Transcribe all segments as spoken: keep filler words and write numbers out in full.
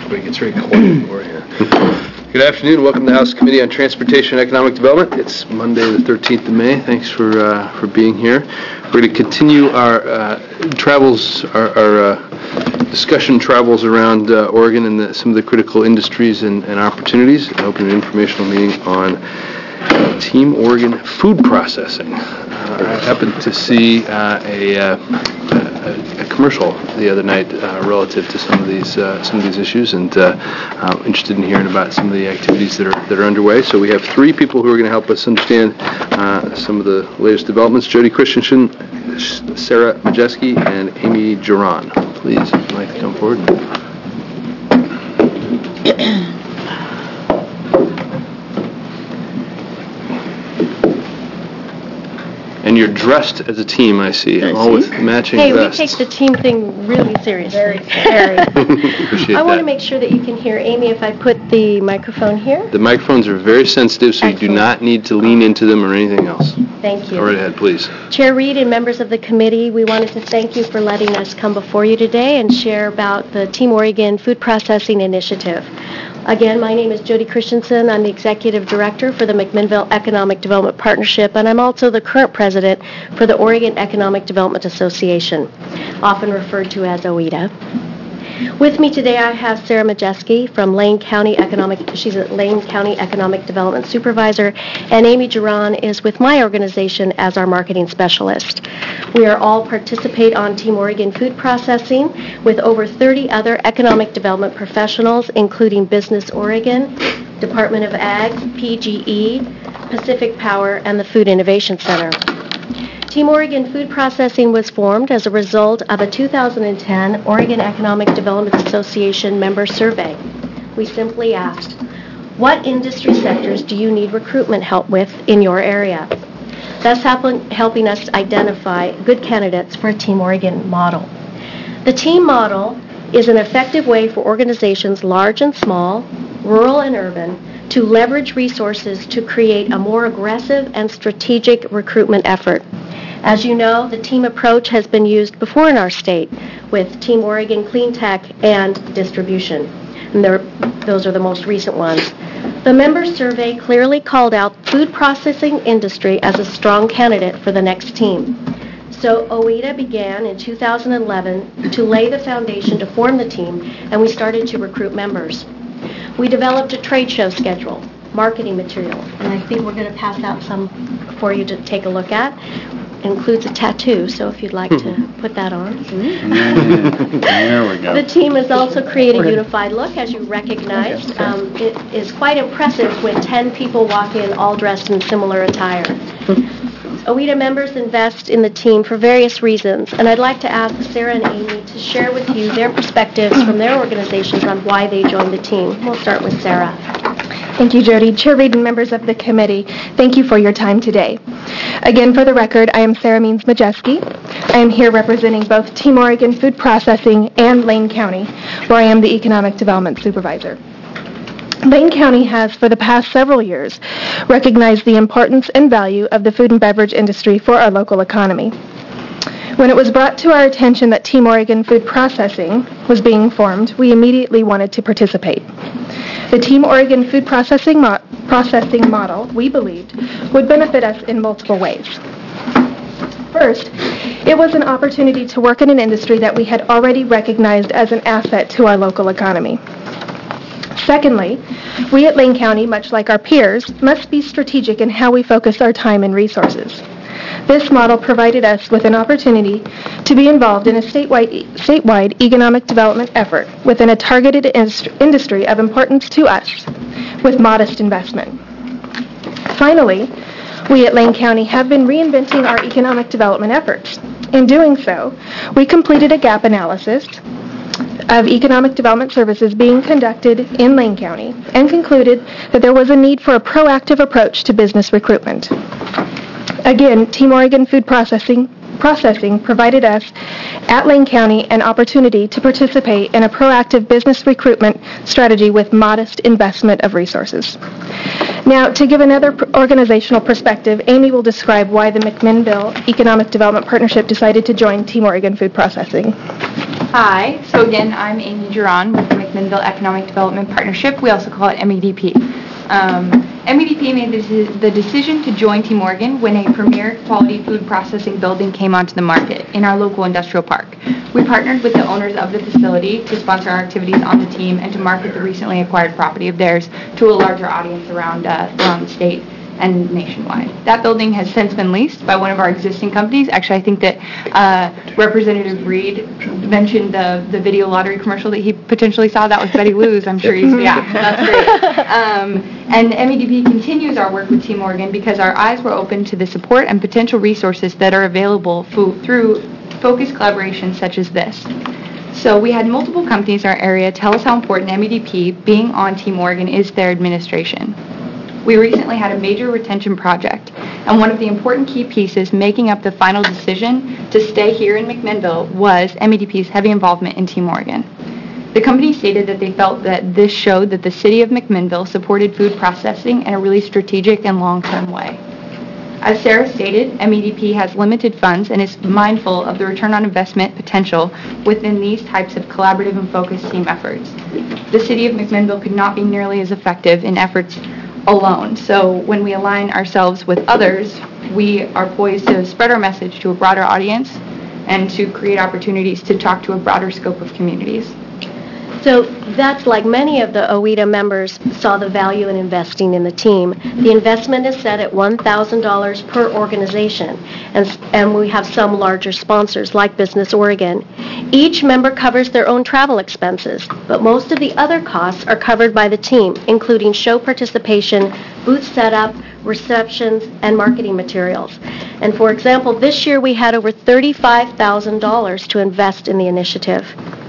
Everybody gets very quiet for here. Good afternoon. Welcome to the House Committee on Transportation and Economic Development. It's Monday, the thirteenth of May. Thanks for uh, for being here. We're going to continue our uh, travels, our, our uh, discussion travels around uh, Oregon and the, some of the critical industries and, and opportunities. An open and informational meeting on Team Oregon food processing. Uh, I happened to see uh, a, uh, a, a commercial the other night uh, relative to some of these uh, some of these issues, and uh, I'm interested in hearing about some of the activities that are that are underway. So we have three people who are going to help us understand uh, some of the latest developments: Jody Christensen, Sarah Majeski, and Amy Giron. Please, if you'd like to come forward. And you're dressed as a team, I see, I all see. with matching hey, vests. Hey, we take the team thing really seriously. Very, very. Appreciate I that. want to make sure that you can hear Amy if I put the microphone here. The microphones are very sensitive, so Excellent. you do not need to lean into them or anything else. Thank you. Go right ahead, please. Chair Reed and members of the committee, we wanted to thank you for letting us come before you today and share about the Team Oregon Food Processing Initiative. Again, my name is Jody Christensen. I'm the Executive Director for the McMinnville Economic Development Partnership, and I'm also the current President for the Oregon Economic Development Association, often referred to as O E D A. With me today, I have Sarah Majeski from Lane County Economic, she's a Lane County Economic Development Supervisor, and Amy Giron is with my organization as our marketing specialist. We are all participate on Team Oregon Food Processing with over thirty other economic development professionals, including Business Oregon, Department of Ag, P G E, Pacific Power, and the Food Innovation Center. Team Oregon Food Processing was formed as a result of a two thousand ten Oregon Economic Development Association member survey. We simply asked, what industry sectors do you need recruitment help with in your area? Thus helping, helping us identify good candidates for a Team Oregon model. The team model is an effective way for organizations large and small, rural and urban, to leverage resources to create a more aggressive and strategic recruitment effort. As you know, the team approach has been used before in our state with Team Oregon Clean Tech and Distribution. And those are the most recent ones. The member survey clearly called out food processing industry as a strong candidate for the next team. So O E D A began in two thousand eleven to lay the foundation to form the team, and we started to recruit members. We developed a trade show schedule, marketing material, and I think we're going to pass out some for you to take a look at. It includes a tattoo, so if you'd like to put that on. There we go. The team has also created a unified look, as you recognized. Um, it is quite impressive when ten people walk in all dressed in similar attire. O E D A members invest in the team for various reasons, and I'd like to ask Sarah and Amy to share with you their perspectives from their organizations on why they joined the team. We'll start with Sarah. Thank you, Jody. Chair Reed and members of the committee, thank you for your time today. Again, for the record, I am Sarah Means Majeski. I am here representing both Team Oregon Food Processing and Lane County, where I am the Economic Development Supervisor. Lane County has, for the past several years, recognized the importance and value of the food and beverage industry for our local economy. When it was brought to our attention that Team Oregon Food Processing was being formed, we immediately wanted to participate. The Team Oregon Food Processing, mo- processing model, we believed, would benefit us in multiple ways. First, it was an opportunity to work in an industry that we had already recognized as an asset to our local economy. Secondly, we at Lane County, much like our peers, must be strategic in how we focus our time and resources. This model provided us with an opportunity to be involved in a statewide, statewide economic development effort within a targeted industry of importance to us with modest investment. Finally, we at Lane County have been reinventing our economic development efforts. In doing so, we completed a gap analysis of economic development services being conducted in Lane County and concluded that there was a need for a proactive approach to business recruitment. Again, Team Oregon Food Processing Processing provided us at Lane County an opportunity to participate in a proactive business recruitment strategy with modest investment of resources. Now, to give another organizational perspective, Amy will describe why the McMinnville Economic Development Partnership decided to join Team Oregon Food Processing. Hi, so again, I'm Amy Giron with the McMinnville Economic Development Partnership. We also call it M E D P. Um, M E D P made this, the decision to join Team Oregon when a premier quality food processing building came onto the market in our local industrial park. We partnered with the owners of the facility to sponsor our activities on the team and to market the recently acquired property of theirs to a larger audience around, uh, around the state and nationwide. That building has since been leased by one of our existing companies. Actually, I think that uh, Representative Reed mentioned the, the video lottery commercial that he potentially saw. That was Betty Lou's, I'm sure he's, yeah, that's great. Um, and M E D P continues our work with Team Oregon because our eyes were open to the support and potential resources that are available fo- through focused collaborations such as this. So we had multiple companies in our area tell us how important M E D P being on Team Oregon is to their administration. We recently had a major retention project, and one of the important key pieces making up the final decision to stay here in McMinnville was M E D P's heavy involvement in Team Oregon. The company stated that they felt that this showed that the city of McMinnville supported food processing in a really strategic and long-term way. As Sarah stated, M E D P has limited funds and is mindful of the return on investment potential within these types of collaborative and focused team efforts. The city of McMinnville could not be nearly as effective in efforts alone. So when we align ourselves with others, we are poised to spread our message to a broader audience and to create opportunities to talk to a broader scope of communities. So that's like many of the O E D A members saw the value in investing in the team. The investment is set at one thousand dollars per organization, and, and we have some larger sponsors like Business Oregon. Each member covers their own travel expenses, but most of the other costs are covered by the team, including show participation, booth setup, receptions, and marketing materials. And for example, this year we had over thirty-five thousand dollars to invest in the initiative.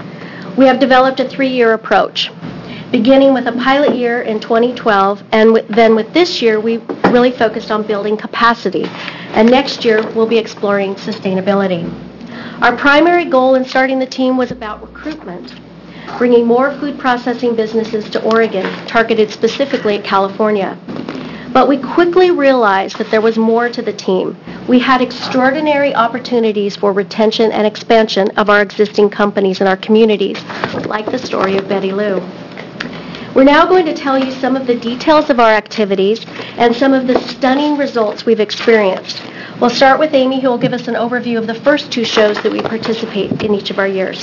We have developed a three-year approach, beginning with a pilot year in twenty twelve, and w- then with this year, we really focused on building capacity. And next year, we'll be exploring sustainability. Our primary goal in starting the team was about recruitment, bringing more food processing businesses to Oregon, targeted specifically at California. But we quickly realized that there was more to the team. We had extraordinary opportunities for retention and expansion of our existing companies in our communities, like the story of Betty Lou. We're now going to tell you some of the details of our activities and some of the stunning results we've experienced. We'll start with Amy, who will give us an overview of the first two shows that we participate in each of our years.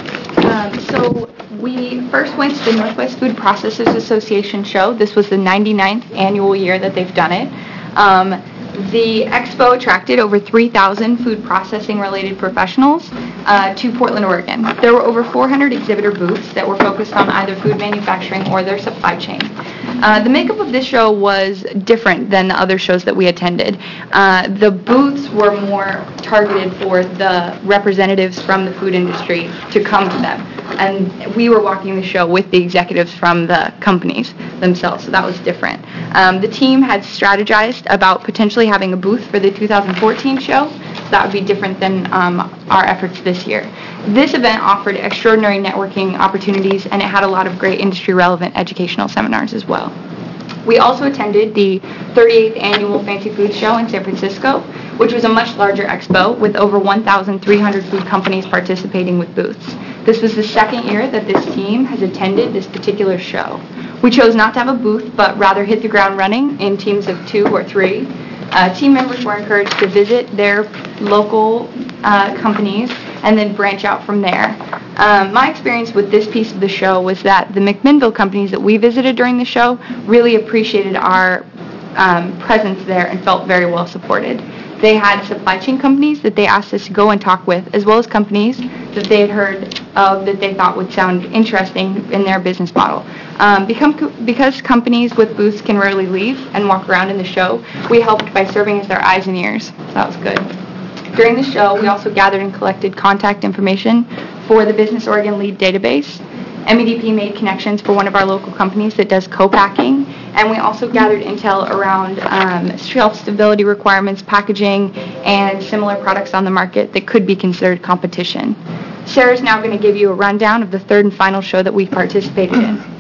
Um, so we first went to the Northwest Food Processors Association show. This was the ninety-ninth annual year that they've done it. Um, the expo attracted over three thousand food processing related professionals uh, to Portland, Oregon. There were over four hundred exhibitor booths that were focused on either food manufacturing or their supply chain. Uh, the makeup of this show was different than the other shows that we attended. Uh, the booths were more targeted for the representatives from the food industry to come to them. And we were walking the show with the executives from the companies themselves, so that was different. Um, the team had strategized about potentially having a booth for the two thousand fourteen show, so that would be different than um, our efforts this year. This event offered extraordinary networking opportunities, and it had a lot of great industry-relevant educational seminars as well. We also attended the thirty-eighth Annual Fancy Food Show in San Francisco, which was a much larger expo with over one thousand three hundred food companies participating with booths. This was the second year that this team has attended this particular show. We chose not to have a booth, but rather hit the ground running in teams of two or three. Uh, team members were encouraged to visit their local uh, companies and then branch out from there. Um, my experience with this piece of the show was that the McMinnville companies that we visited during the show really appreciated our um, presence there and felt very well supported. They had supply chain companies that they asked us to go and talk with, as well as companies that they had heard of that they thought would sound interesting in their business model. Um, become, because companies with booths can rarely leave and walk around in the show, we helped by serving as their eyes and ears. So that was good. During the show, we also gathered and collected contact information for the Business Oregon Lead database. M E D P made connections for one of our local companies that does co-packing, and we also gathered intel around um, shelf stability requirements, packaging, and similar products on the market that could be considered competition. Sarah's now going to give you a rundown of the third and final show that we participated in.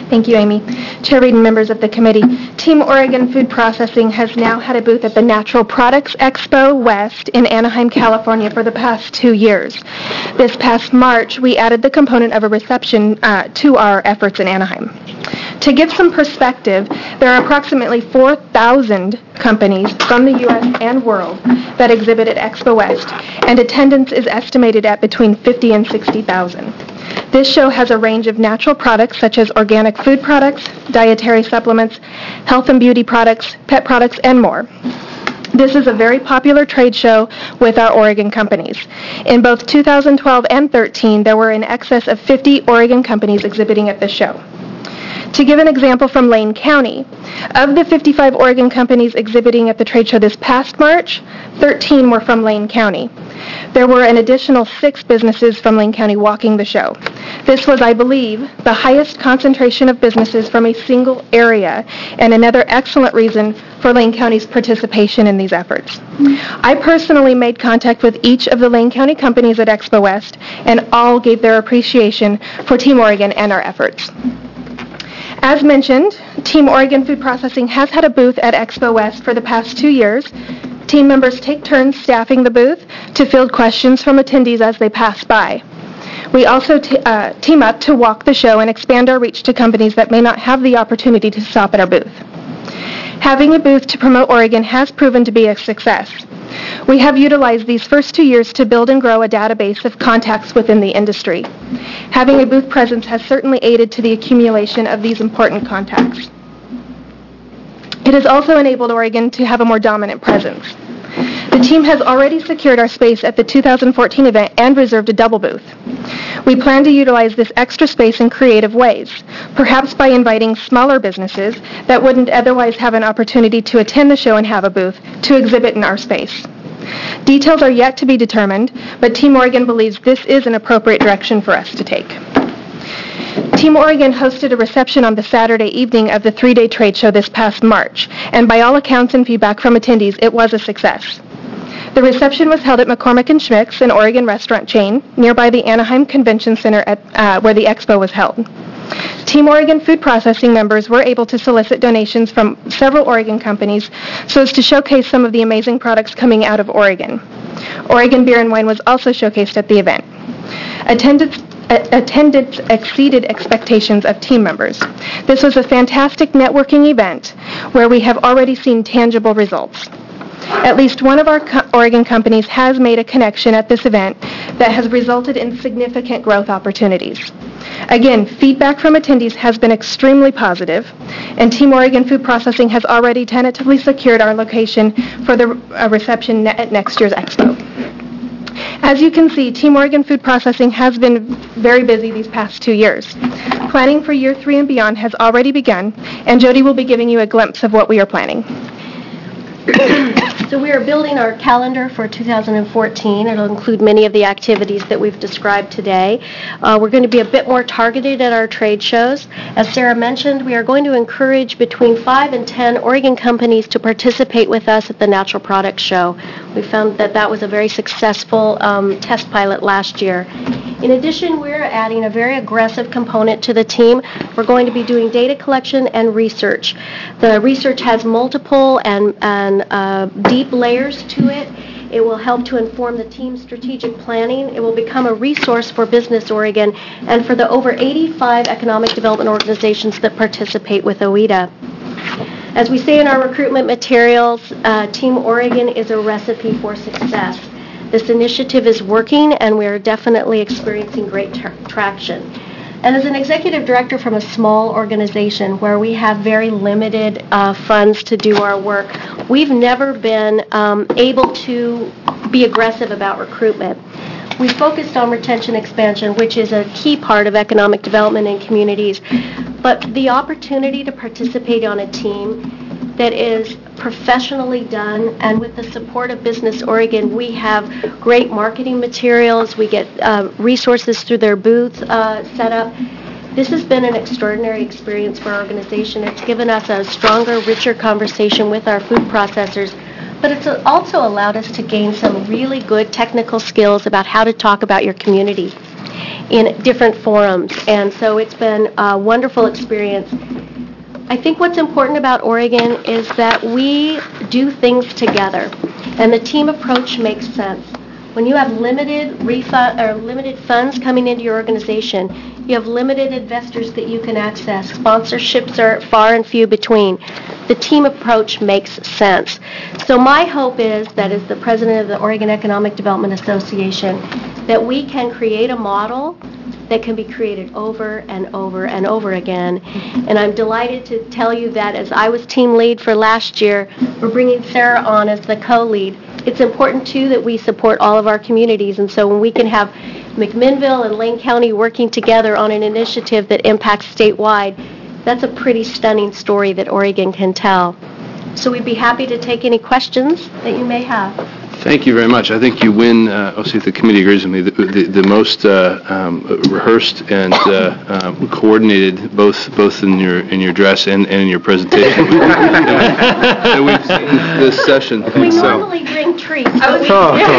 Thank you, Amy. Chair Reed and members of the committee, Team Oregon Food Processing has now had a booth at the Natural Products Expo West in Anaheim, California for the past two years. This past March, we added the component of a reception uh, to our efforts in Anaheim. To give some perspective, there are approximately four thousand companies from the U S and world that exhibit at Expo West, and attendance is estimated at between fifty and sixty thousand. This show has a range of natural products such as organic food products, dietary supplements, health and beauty products, pet products, and more. This is a very popular trade show with our Oregon companies. In both two thousand twelve and thirteen, there were in excess of fifty Oregon companies exhibiting at the show. To give an example from Lane County, of the fifty-five Oregon companies exhibiting at the trade show this past March, thirteen were from Lane County. There were an additional six businesses from Lane County walking the show. This was, I believe, the highest concentration of businesses from a single area, and another excellent reason for Lane County's participation in these efforts. I personally made contact with each of the Lane County companies at Expo West, and all gave their appreciation for Team Oregon and our efforts. As mentioned, Team Oregon Food Processing has had a booth at Expo West for the past two years. Team members take turns staffing the booth to field questions from attendees as they pass by. We also t- uh, team up to walk the show and expand our reach to companies that may not have the opportunity to stop at our booth. Having a booth to promote Oregon has proven to be a success. We have utilized these first two years to build and grow a database of contacts within the industry. Having a booth presence has certainly aided to the accumulation of these important contacts. It has also enabled Oregon to have a more dominant presence. The team has already secured our space at the two thousand fourteen event and reserved a double booth. We plan to utilize this extra space in creative ways, perhaps by inviting smaller businesses that wouldn't otherwise have an opportunity to attend the show and have a booth to exhibit in our space. Details are yet to be determined, but Team Oregon believes this is an appropriate direction for us to take. Team Oregon hosted a reception on the Saturday evening of the three-day trade show this past March, and by all accounts and feedback from attendees, it was a success. The reception was held at McCormick and Schmick's, an Oregon restaurant chain, nearby the Anaheim Convention Center at, uh, where the expo was held. Team Oregon Food Processing members were able to solicit donations from several Oregon companies so as to showcase some of the amazing products coming out of Oregon. Oregon Beer and Wine was also showcased at the event. Attendance Attendance exceeded expectations of team members. This was a fantastic networking event where we have already seen tangible results. At least one of our co- Oregon companies has made a connection at this event that has resulted in significant growth opportunities. Again, feedback from attendees has been extremely positive, and Team Oregon Food Processing has already tentatively secured our location for the uh, reception ne- at next year's expo. As you can see, Team Oregon Food Processing has been very busy these past two years. Planning for year three and beyond has already begun, and Jody will be giving you a glimpse of what we are planning. So we are building our calendar for two thousand fourteen. It'll include many of the activities that we've described today. Uh, we're going to be a bit more targeted at our trade shows. As Sarah mentioned, we are going to encourage between five and ten Oregon companies to participate with us at the Natural Products Show. We found that that was a very successful um, test pilot last year. In addition, we're adding a very aggressive component to the team. We're going to be doing data collection and research. The research has multiple and, and uh, deep layers to it. It will help to inform the team's strategic planning. It will become a resource for Business Oregon and for the over eighty-five economic development organizations that participate with O E D A. As we say in our recruitment materials, uh, Team Oregon is a recipe for success. This initiative is working, and we are definitely experiencing great tra- traction. And as an executive director from a small organization where we have very limited uh, funds to do our work, we've never been um, able to be aggressive about recruitment. We focused on retention expansion, which is a key part of economic development in communities. But the opportunity to participate on a team that is professionally done, and with the support of Business Oregon, we have great marketing materials. We get uh, resources through their booths uh, set up. This has been an extraordinary experience for our organization. It's given us a stronger, richer conversation with our food processors, but it's also allowed us to gain some really good technical skills about how to talk about your community. in different forums. And so it's been a wonderful experience. I think what's important about Oregon is that we do things together, and the team approach makes sense. When you have limited refund or limited funds coming into your organization, you have limited investors that you can access. Sponsorships are far and few between. The team approach makes sense. So my hope is that as the president of the Oregon Economic Development Association, that we can create a model that can be created over and over and over again. And I'm delighted to tell you that as I was team lead for last year, we're bringing Sarah on as the co-lead. It's important, too, that we support all of our communities. And so when we can have McMinnville and Lane County working together on an initiative that impacts statewide, that's a pretty stunning story that Oregon can tell. So we'd be happy to take any questions that you may have. Thank you very much. I think you win, uh, I'll see if the committee agrees with me, the, the, the most uh, um, rehearsed and uh, um, coordinated, both both in your in your dress and, and in your presentation that we've seen this session. We So- normally bring treats. I but was- we-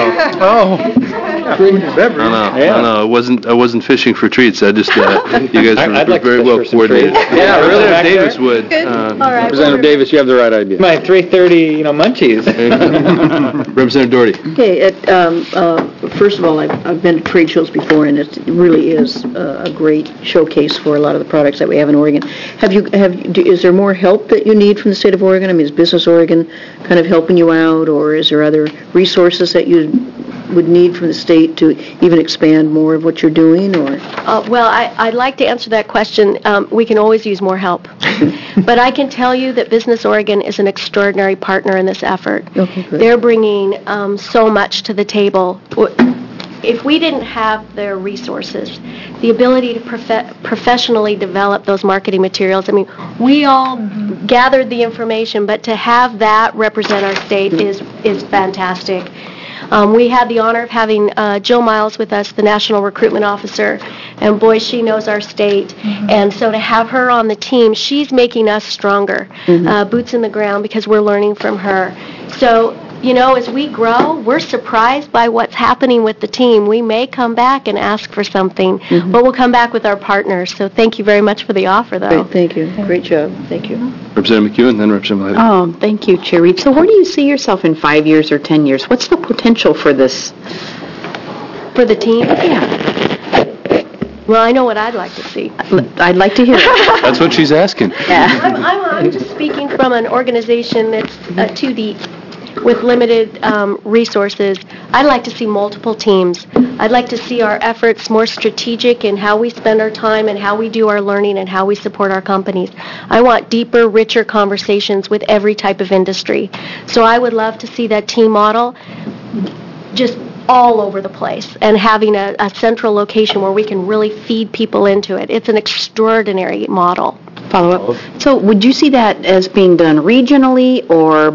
Oh. No, no, no, no, I wasn't, I wasn't fishing for treats. I just, uh, you guys I- were I'd like to very fish well for some coordinated. treats. Yeah, really? Representative Back there? Davis would. uh, All right. Representative Davis, you have the right idea. My three thirty, you know, munchies. Representative Doherty. Okay, it, um, uh, first of all, I've, I've been to trade shows before, and it really is uh, a great showcase for a lot of the products that we have in Oregon. Have you, have, do- is there more help that you need from the state of Oregon? I mean, is Business Oregon kind of helping you out, or is there other resources that you would need from the state to even expand more of what you're doing, or? Uh, well, I, I'd like to answer that question. Um, we can always use more help. But I can tell you that Business Oregon is an extraordinary partner in this effort. Okay, good. They're bringing um, so much to the table. W- If we didn't have their resources, the ability to profe- professionally develop those marketing materials, I mean, we all gathered the information, but to have that represent our state is, is fantastic. Um, we had the honor of having uh, Jill Miles with us, the National Recruitment Officer, and boy, she knows our state. And so to have her on the team, she's making us stronger, uh, boots in the ground, because we're learning from her. So, you know, as we grow, we're surprised by what's happening with the team. We may come back and ask for something, but we'll come back with our partners. So thank you very much for the offer, though. Great, thank you. Great job. Thank you. Representative McEwen, then Representative Levy. Oh, thank you, Chair Reed. So where do you see yourself in five years or ten years? What's the potential for this? For the team? Yeah, Well, I know what I'd like to see. I'd like to hear it. That's what she's asking. Yeah. I'm, I'm, I'm just speaking from an organization that's uh, too deep with limited um, resources. I'd like to see multiple teams. I'd like to see our efforts more strategic in how we spend our time and how we do our learning and how we support our companies. I want deeper, richer conversations with every type of industry. So I would love to see that team model just all over the place and having a, a central location where we can really feed people into it. It's an extraordinary model. Follow up. So would you see that as being done regionally or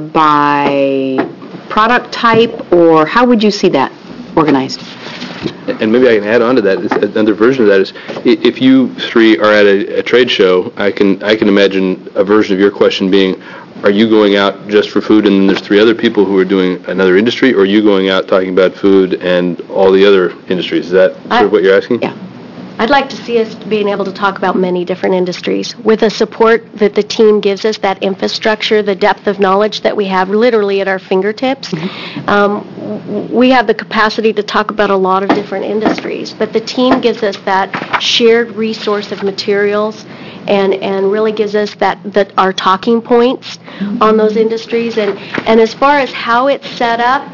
by product type, or how would you see that organized? And maybe I can add on to that, is another version of that is, i- if you three are at a, a trade show, I can, I can imagine a version of your question being, are you going out just for food and then there's three other people who are doing another industry, or are you going out talking about food and all the other industries? Is that sort I- of what you're asking? Yeah. I'd like to see us being able to talk about many different industries with the support that the team gives us, that infrastructure, the depth of knowledge that we have literally at our fingertips. Um, w- we have the capacity to talk about a lot of different industries, but the team gives us that shared resource of materials and, and really gives us that, that our talking points on those industries. And, and as far as how it's set up,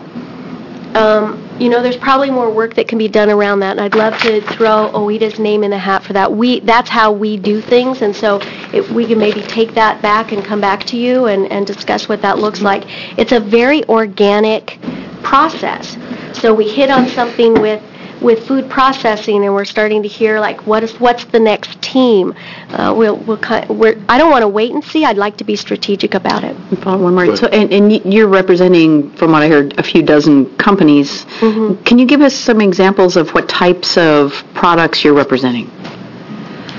um, you know, there's probably more work that can be done around that, and I'd love to throw OIDA's name in the hat for that. We, that's how we do things, and so if we can maybe take that back and come back to you and, and discuss what that looks like. It's a very organic process. So we hit on something with with food processing, and we're starting to hear like what is what's the next team. Uh, we'll we'll kind we're, I don't want to wait and see. I'd like to be strategic about it. Follow one more. Go So, and, and y- you're representing, from what I heard, a few dozen companies. Mhm. Can you give us some examples of what types of products you're representing?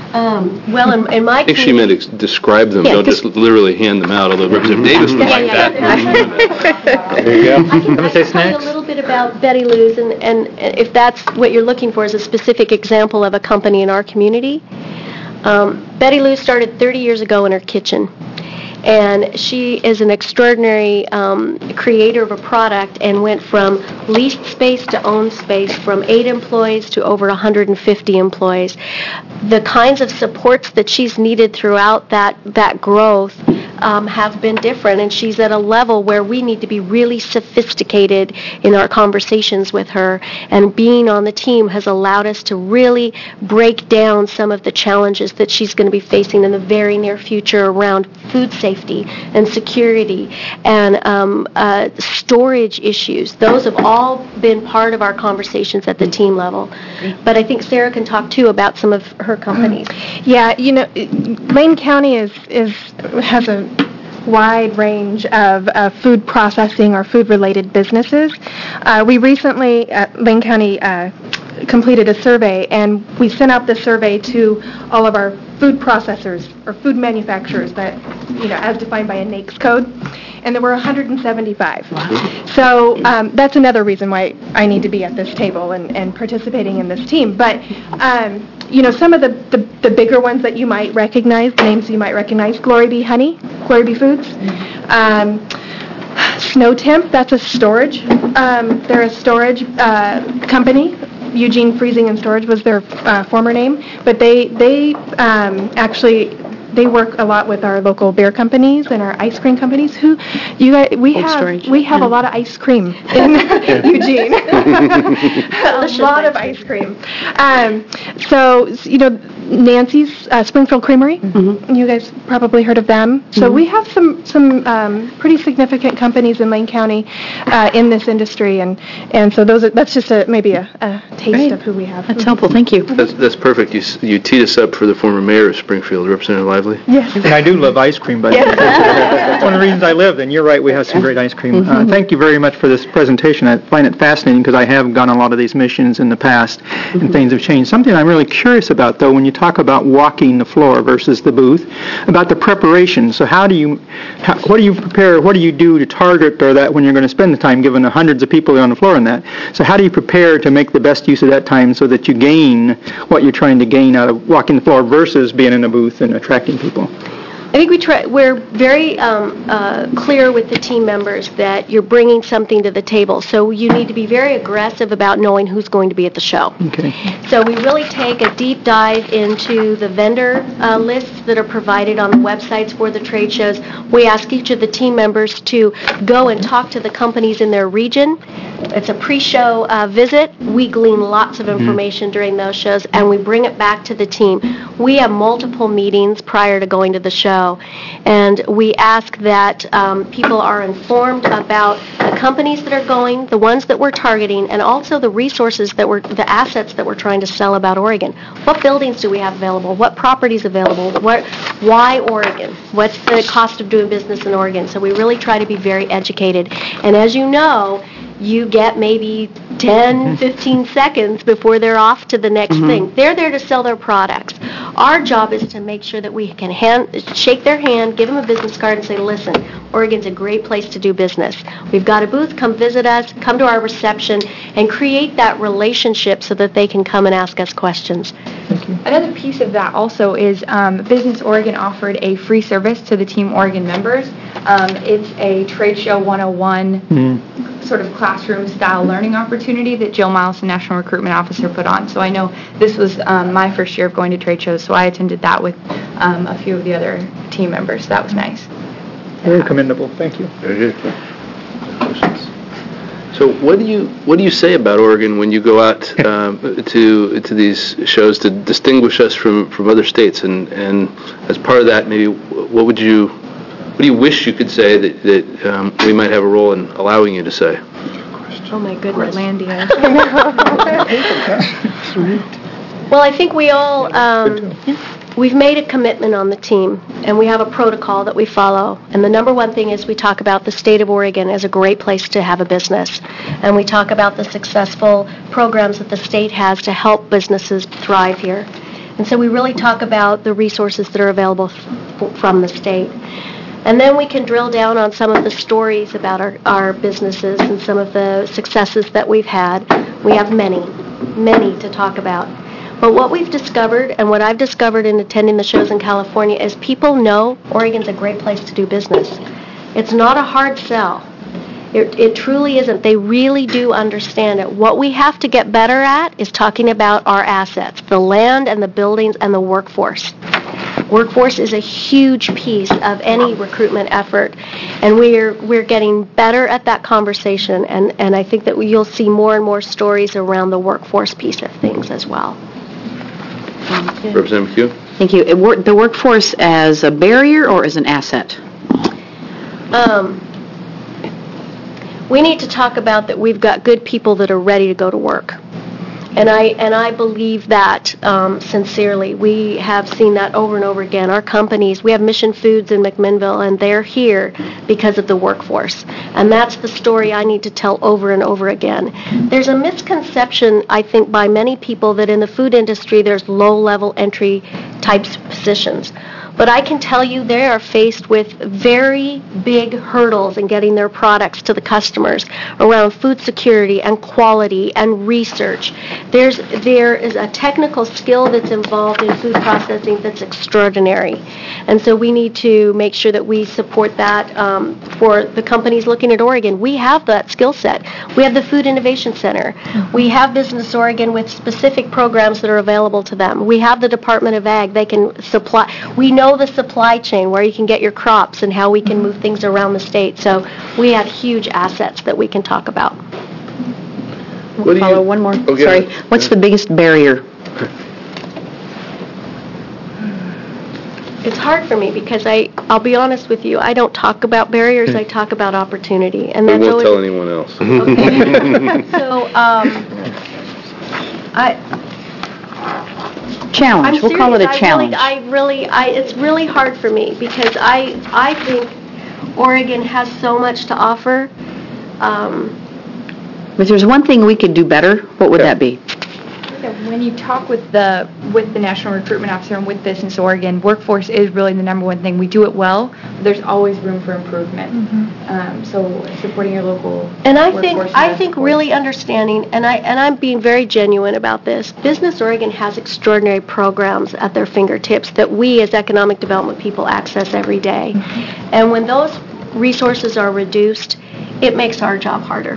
Well, in in my I think she meant ex- describe them, Yeah, don't des- just literally hand them out, although Representative Davis would Yeah, like yeah, that. There you go. I can, I Gonna say can tell you a snacks? little bit about Betty Lou's, and, and if that's what you're looking for is a specific example of a company in our community. Um, Betty Lou started thirty years ago in her kitchen, and she is an extraordinary um, creator of a product and went from leased space to owned space, from eight employees to over one hundred fifty employees. The kinds of supports that she's needed throughout that, that growth um, have been different, and she's at a level where we need to be really sophisticated in our conversations with her, and being on the team has allowed us to really break down some of the challenges that she's going to be facing in the very near future around food safety and security and um, uh, storage issues. Those have all been part of our conversations at the team level. But I think Sarah can talk too about some of her companies. Yeah, you know, Lane County is, is has a wide range of uh, food processing or food-related businesses. Uh, we recently, uh, Lane County uh, completed a survey, and we sent out the survey to all of our food processors or food manufacturers that, you know, as defined by a N A I C S code, and there were one hundred seventy-five. So um, that's another reason why I need to be at this table and, and participating in this team. But, um, you know, some of the, the, the bigger ones that you might recognize, the names you might recognize, Glory Bee Honey, Glory Bee Foods, um, Snow Temp, that's a storage. Um, they're a storage uh, company. Eugene Freezing and Storage was their uh, former name, but they they um, actually they work a lot with our local beer companies and our ice cream companies. Who you guys, we Cold have storage. we have Yeah. a lot of ice cream in Eugene. a lot of ice cream. Um, so you know Nancy's uh, Springfield Creamery. Mm-hmm. You guys probably heard of them. So Mm-hmm. we have some some um, pretty significant companies in Lane County uh, in this industry, and and so those are, that's just a maybe a, a taste Great. of who we have. That's helpful, thank you. That's, that's perfect. You, s- you teed us up for the former mayor of Springfield, Representative Lively. Yes. And I do love ice cream, but that's one of the reasons I live, and you're right, we have some great ice cream. Uh, thank you very much for this presentation. I find it fascinating because I have gone on a lot of these missions in the past, and things have changed. Something I'm really curious about, though, when you talk about walking the floor versus the booth, about the preparation. So how do you, how, what do you prepare, what do you do to target or that when you're going to spend the time, given the hundreds of people on the floor in that? So how do you prepare to make the best use of that time so that you gain what you're trying to gain out of walking the floor versus being in a booth and attracting people? I think we try, we're very um, uh, clear with the team members that you're bringing something to the table. So you need to be very aggressive about knowing who's going to be at the show. Okay. So we really take a deep dive into the vendor uh, lists that are provided on the websites for the trade shows. We ask each of the team members to go and talk to the companies in their region. It's a pre-show uh, visit. We glean lots of information during those shows, and we bring it back to the team. We have multiple meetings prior to going to the show, and we ask that um, people are informed about the companies that are going, the ones that we're targeting, and also the resources that we're, the assets that we're trying to sell about Oregon. What buildings do we have available? What properties available? What, why Oregon? What's the cost of doing business in Oregon? So we really try to be very educated. And as you know, you get maybe ten, fifteen seconds before they're off to the next thing. They're there to sell their products. Our job is to make sure that we can hand, shake their hand, give them a business card, and say, listen, Oregon's a great place to do business. We've got a booth. Come visit us. Come to our reception and create that relationship so that they can come and ask us questions. Another piece of that also is um, Business Oregon offered a free service to the Team Oregon members. Um, it's a Trade Show one oh one sort of classroom-style learning opportunity that Jill Miles, the National Recruitment Officer, put on. So I know this was um, my first year of going to trade shows, so I attended that with um, a few of the other team members. That was nice. Very commendable, thank you. Very good. Questions? So what do you what do you say about Oregon when you go out um, to to these shows to distinguish us from, from other states? And, and as part of that, maybe what would you what do you wish you could say that, that um, we might have a role in allowing you to say? Oh, my goodness. Portlandia. Well, I think we all, um, we've made a commitment on the team, and we have a protocol that we follow. And the number one thing is we talk about the state of Oregon as a great place to have a business. And we talk about the successful programs that the state has to help businesses thrive here. And so we really talk about the resources that are available f- from the state. And then we can drill down on some of the stories about our, our businesses and some of the successes that we've had. We have many, many to talk about. But what we've discovered, and what I've discovered in attending the shows in California, is people know Oregon's a great place to do business. It's not a hard sell. It, it truly isn't. They really do understand it. What we have to get better at is talking about our assets, the land and the buildings and the workforce. Workforce is a huge piece of any recruitment effort, and we're we're getting better at that conversation, and, and I think that you'll see more and more stories around the workforce piece of things as well. Representative McHugh? Thank you. It wor- The workforce as a barrier or as an asset? Um, we need to talk about that we've got good people that are ready to go to work. And I and I believe that um, sincerely. We have seen that over and over again. Our companies, we have Mission Foods in McMinnville, and they're here because of the workforce. And that's the story I need to tell over and over again. There's a misconception, I think, by many people that in the food industry there's low-level entry types positions. But I can tell you they are faced with very big hurdles in getting their products to the customers around food security and quality and research. There's there is a technical skill that's involved in food processing that's extraordinary. And so we need to make sure that we support that um, for the companies looking at Oregon. We have that skill set. We have the Food Innovation Center. Mm-hmm. We have Business Oregon with specific programs that are available to them. We have the Department of Ag. They can supply. We know the supply chain, where you can get your crops and how we can move things around the state. So we have huge assets that we can talk about. What do you, Follow one more. Okay. Sorry. What's the biggest barrier? It's hard for me because I, I'll be honest with you, I don't talk about barriers, I talk about opportunity. And we that's won't always, tell anyone else. Okay. so, um, I... Challenge. I'm we'll call it a serious. challenge. I really, I really, I, it's really hard for me because I, I think Oregon has so much to offer. Um, If there's one thing we could do better, what would Yeah. that be? When you talk with the with the National Recruitment Officer and with Business Oregon, workforce is really the number one thing. We do it well, but there's always room for improvement. Mm-hmm. Um, so supporting your local And I think workforce I is think important. really understanding, and I and I'm being very genuine about this. Business Oregon has extraordinary programs at their fingertips that we as economic development people access every day. Mm-hmm. And when those resources are reduced, it makes our job harder.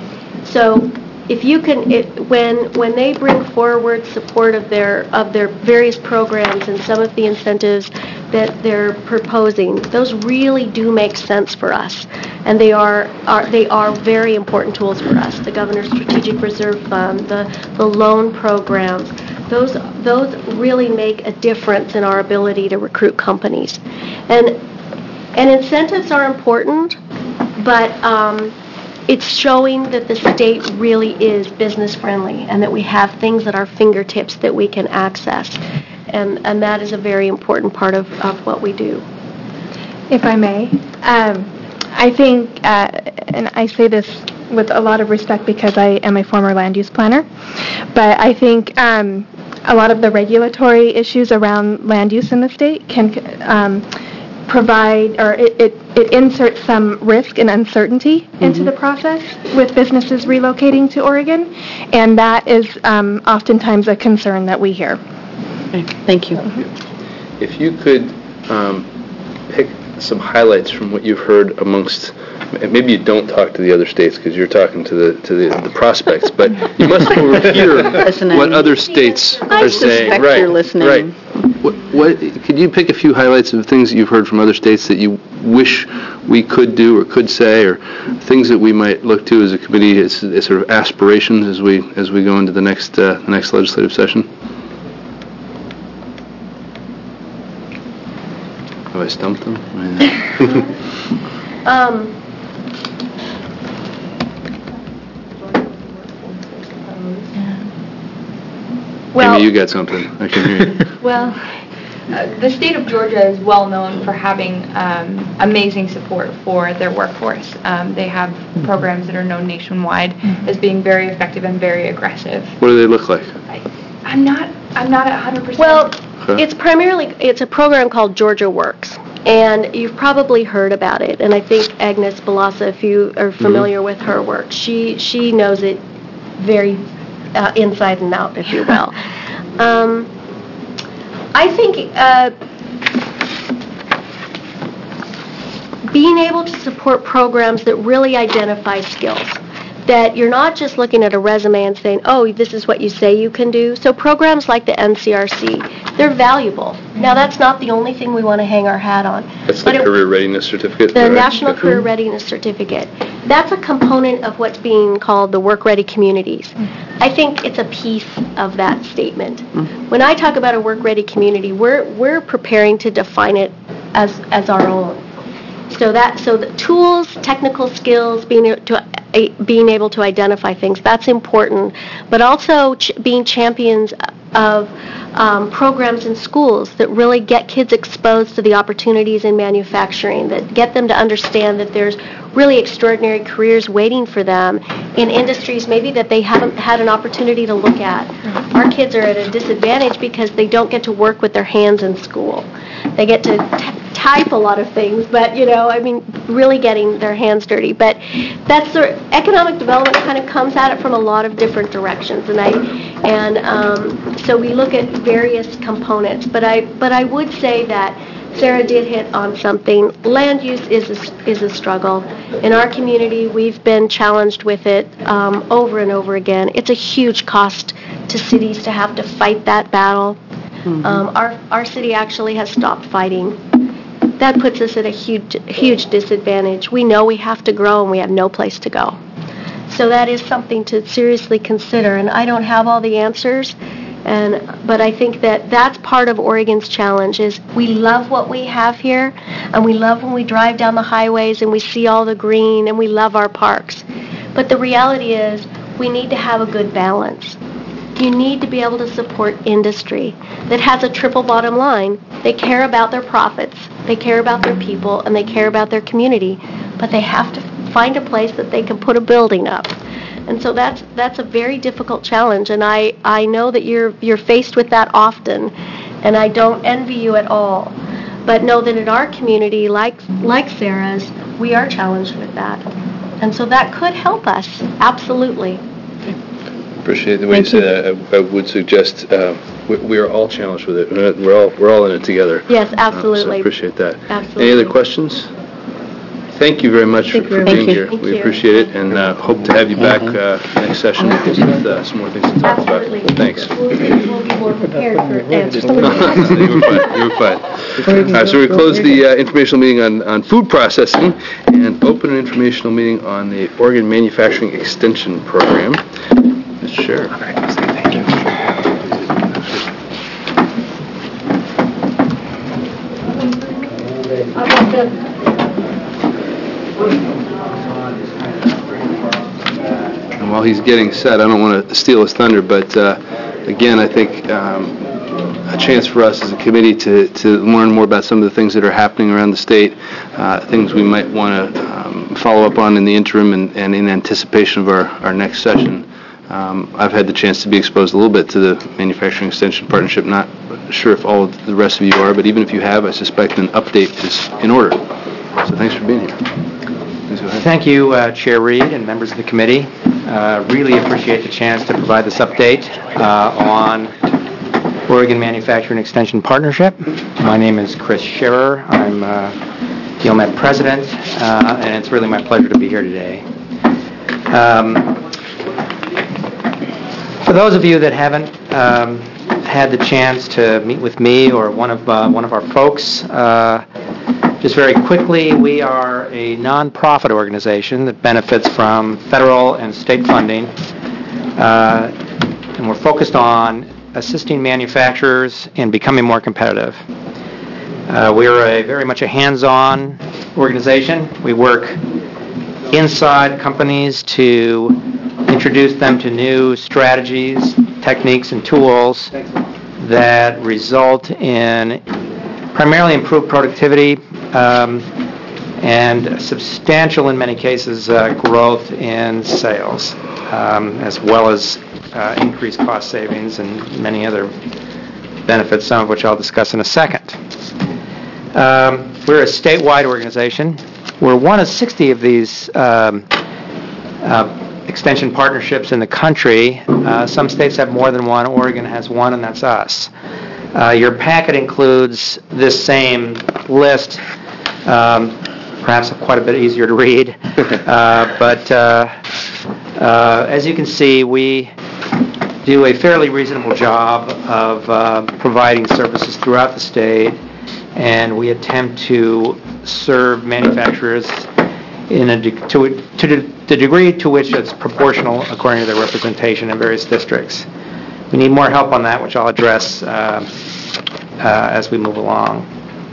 So if you can, it, when when they bring forward support of their of their various programs and some of the incentives that they're proposing, those really do make sense for us, and they are, are they are very important tools for us. The Governor's Strategic Reserve Fund, the the loan programs, those those really make a difference in our ability to recruit companies, and and incentives are important, but. Um, It's showing that the state really is business friendly and that we have things at our fingertips that we can access. And and that is a very important part of, of what we do. If I may, um, I think, uh, and I say this with a lot of respect because I am a former land use planner, but I think um, a lot of the regulatory issues around land use in the state can um, provide, or it, it, it inserts some risk and uncertainty mm-hmm. into the process with businesses relocating to Oregon, and that is um, oftentimes a concern that we hear. Okay. Thank you. If you could um, pick some highlights from what you've heard amongst, maybe you don't talk to the other states because you're talking to the to the, the prospects, but you must overhear what other states I are saying. suspect Right, you're listening. right. What, what, could you pick a few highlights of things that you've heard from other states that you wish we could do or could say, or things that we might look to as a committee as, as sort of aspirations as we as we go into the next uh, the next legislative session? Have I stumped them? um, well, Amy, you got something. I can hear you. Well, uh, the state of Georgia is well known for having um, amazing support for their workforce. Um, they have programs that are known nationwide as being very effective and very aggressive. What do they look like? I, I'm not I'm not at one hundred percent. Well, Okay. it's primarily, it's a program called Georgia Works, and you've probably heard about it, and I think Agnes Balassa, if you are familiar with her work, she, she knows it very uh, inside and out, if you will. Um, I think uh, being able to support programs that really identify skills, that you're not just looking at a resume and saying, oh, this is what you say you can do. So programs like the N C R C, they're valuable. Now, that's not the only thing we want to hang our hat on. That's the but it- career readiness certificate? The right? National Okay. Career Readiness Certificate. That's a component of what's being called the work-ready communities. I think it's a piece of that statement. When I talk about a work-ready community, we're we're preparing to define it as as our own. So that so the tools, technical skills, being able to a, being able to identify things, that's important. But also ch- being champions of um, programs in schools that really get kids exposed to the opportunities in manufacturing, that get them to understand that there's really extraordinary careers waiting for them in industries maybe that they haven't had an opportunity to look at. Our kids are at a disadvantage because they don't get to work with their hands in school. They get to t- type a lot of things, but, you know, I mean, really getting their hands dirty. But that's the economic development kind of comes at it from a lot of different directions, and I, and um, so we look at various components. But I, but I would say that Sarah did hit on something. Land use is a, is a struggle. In our community, we've been challenged with it um, over and over again. It's a huge cost to cities to have to fight that battle. Mm-hmm. Um, our our city actually has stopped fighting. That puts us at a huge huge disadvantage. We know we have to grow and we have no place to go. So that is something to seriously consider. And I don't have all the answers. And, but I think that that's part of Oregon's challenge is we love what we have here, and we love when we drive down the highways and we see all the green, and we love our parks. But the reality is we need to have a good balance. You need to be able to support industry that has a triple bottom line. They care about their profits, they care about their people, and they care about their community, but they have to find a place that they can put a building up. And so that's that's a very difficult challenge, and I, I know that you're you're faced with that often, and I don't envy you at all. But know that in our community, like like Sarah's, we are challenged with that. And so that could help us, absolutely. Appreciate the way you say that. I, I would suggest uh, we, we are all challenged with it. We're, not, we're all we're all in it together. Yes, absolutely. Uh, so I appreciate that. Absolutely. Any other questions? Thank you very much for, for being here. Thank we you. appreciate it, and uh, hope to have you back uh, next session with uh, some more things to talk Absolutely. about. Thanks. We'll, we'll be more prepared for answers. you were fine. You were fine. All right, so we close the uh, informational meeting on, on food processing and open an informational meeting on the Oregon Manufacturing Extension Program. Mister Sheriff. Thank you. And while he's getting set, I don't want to steal his thunder, but uh, again, I think um, a chance for us as a committee to, to learn more about some of the things that are happening around the state, uh, things we might want to um, follow up on in the interim and, and in anticipation of our, our next session. Um, I've had the chance to be exposed a little bit to the Manufacturing Extension Partnership. Not sure if all of the rest of you are, but even if you have, I suspect an update is in order. So thanks for being here. Please go ahead. Thank you, uh, Chair Reed and members of the committee. Uh, really appreciate the chance to provide this update uh, on Oregon Manufacturing Extension Partnership. My name is Chris Scherer. I'm uh, the O M E D President, uh, and it's really my pleasure to be here today. Um, For those of you that haven't um, had the chance to meet with me or one of uh, one of our folks, uh, just very quickly, we are a nonprofit organization that benefits from federal and state funding, uh, and we're focused on assisting manufacturers in becoming more competitive. Uh, we're a very much a hands-on organization. We work inside companies to introduce them to new strategies, techniques, and tools that result in primarily improved productivity um, and substantial, in many cases, uh, growth in sales, um, as well as uh, increased cost savings and many other benefits, some of which I'll discuss in a second. Um, we're a statewide organization. We're one of sixty of these um, uh, extension partnerships in the country. Uh, some states have more than one. Oregon has one, and that's us. Uh, your packet includes this same list, um, perhaps quite a bit easier to read. Uh, but uh, uh, as you can see, we do a fairly reasonable job of uh, providing services throughout the state, and we attempt to serve manufacturers in a de- to, to the degree to which it's proportional according to their representation in various districts. We need more help on that, which I'll address uh, uh, as we move along.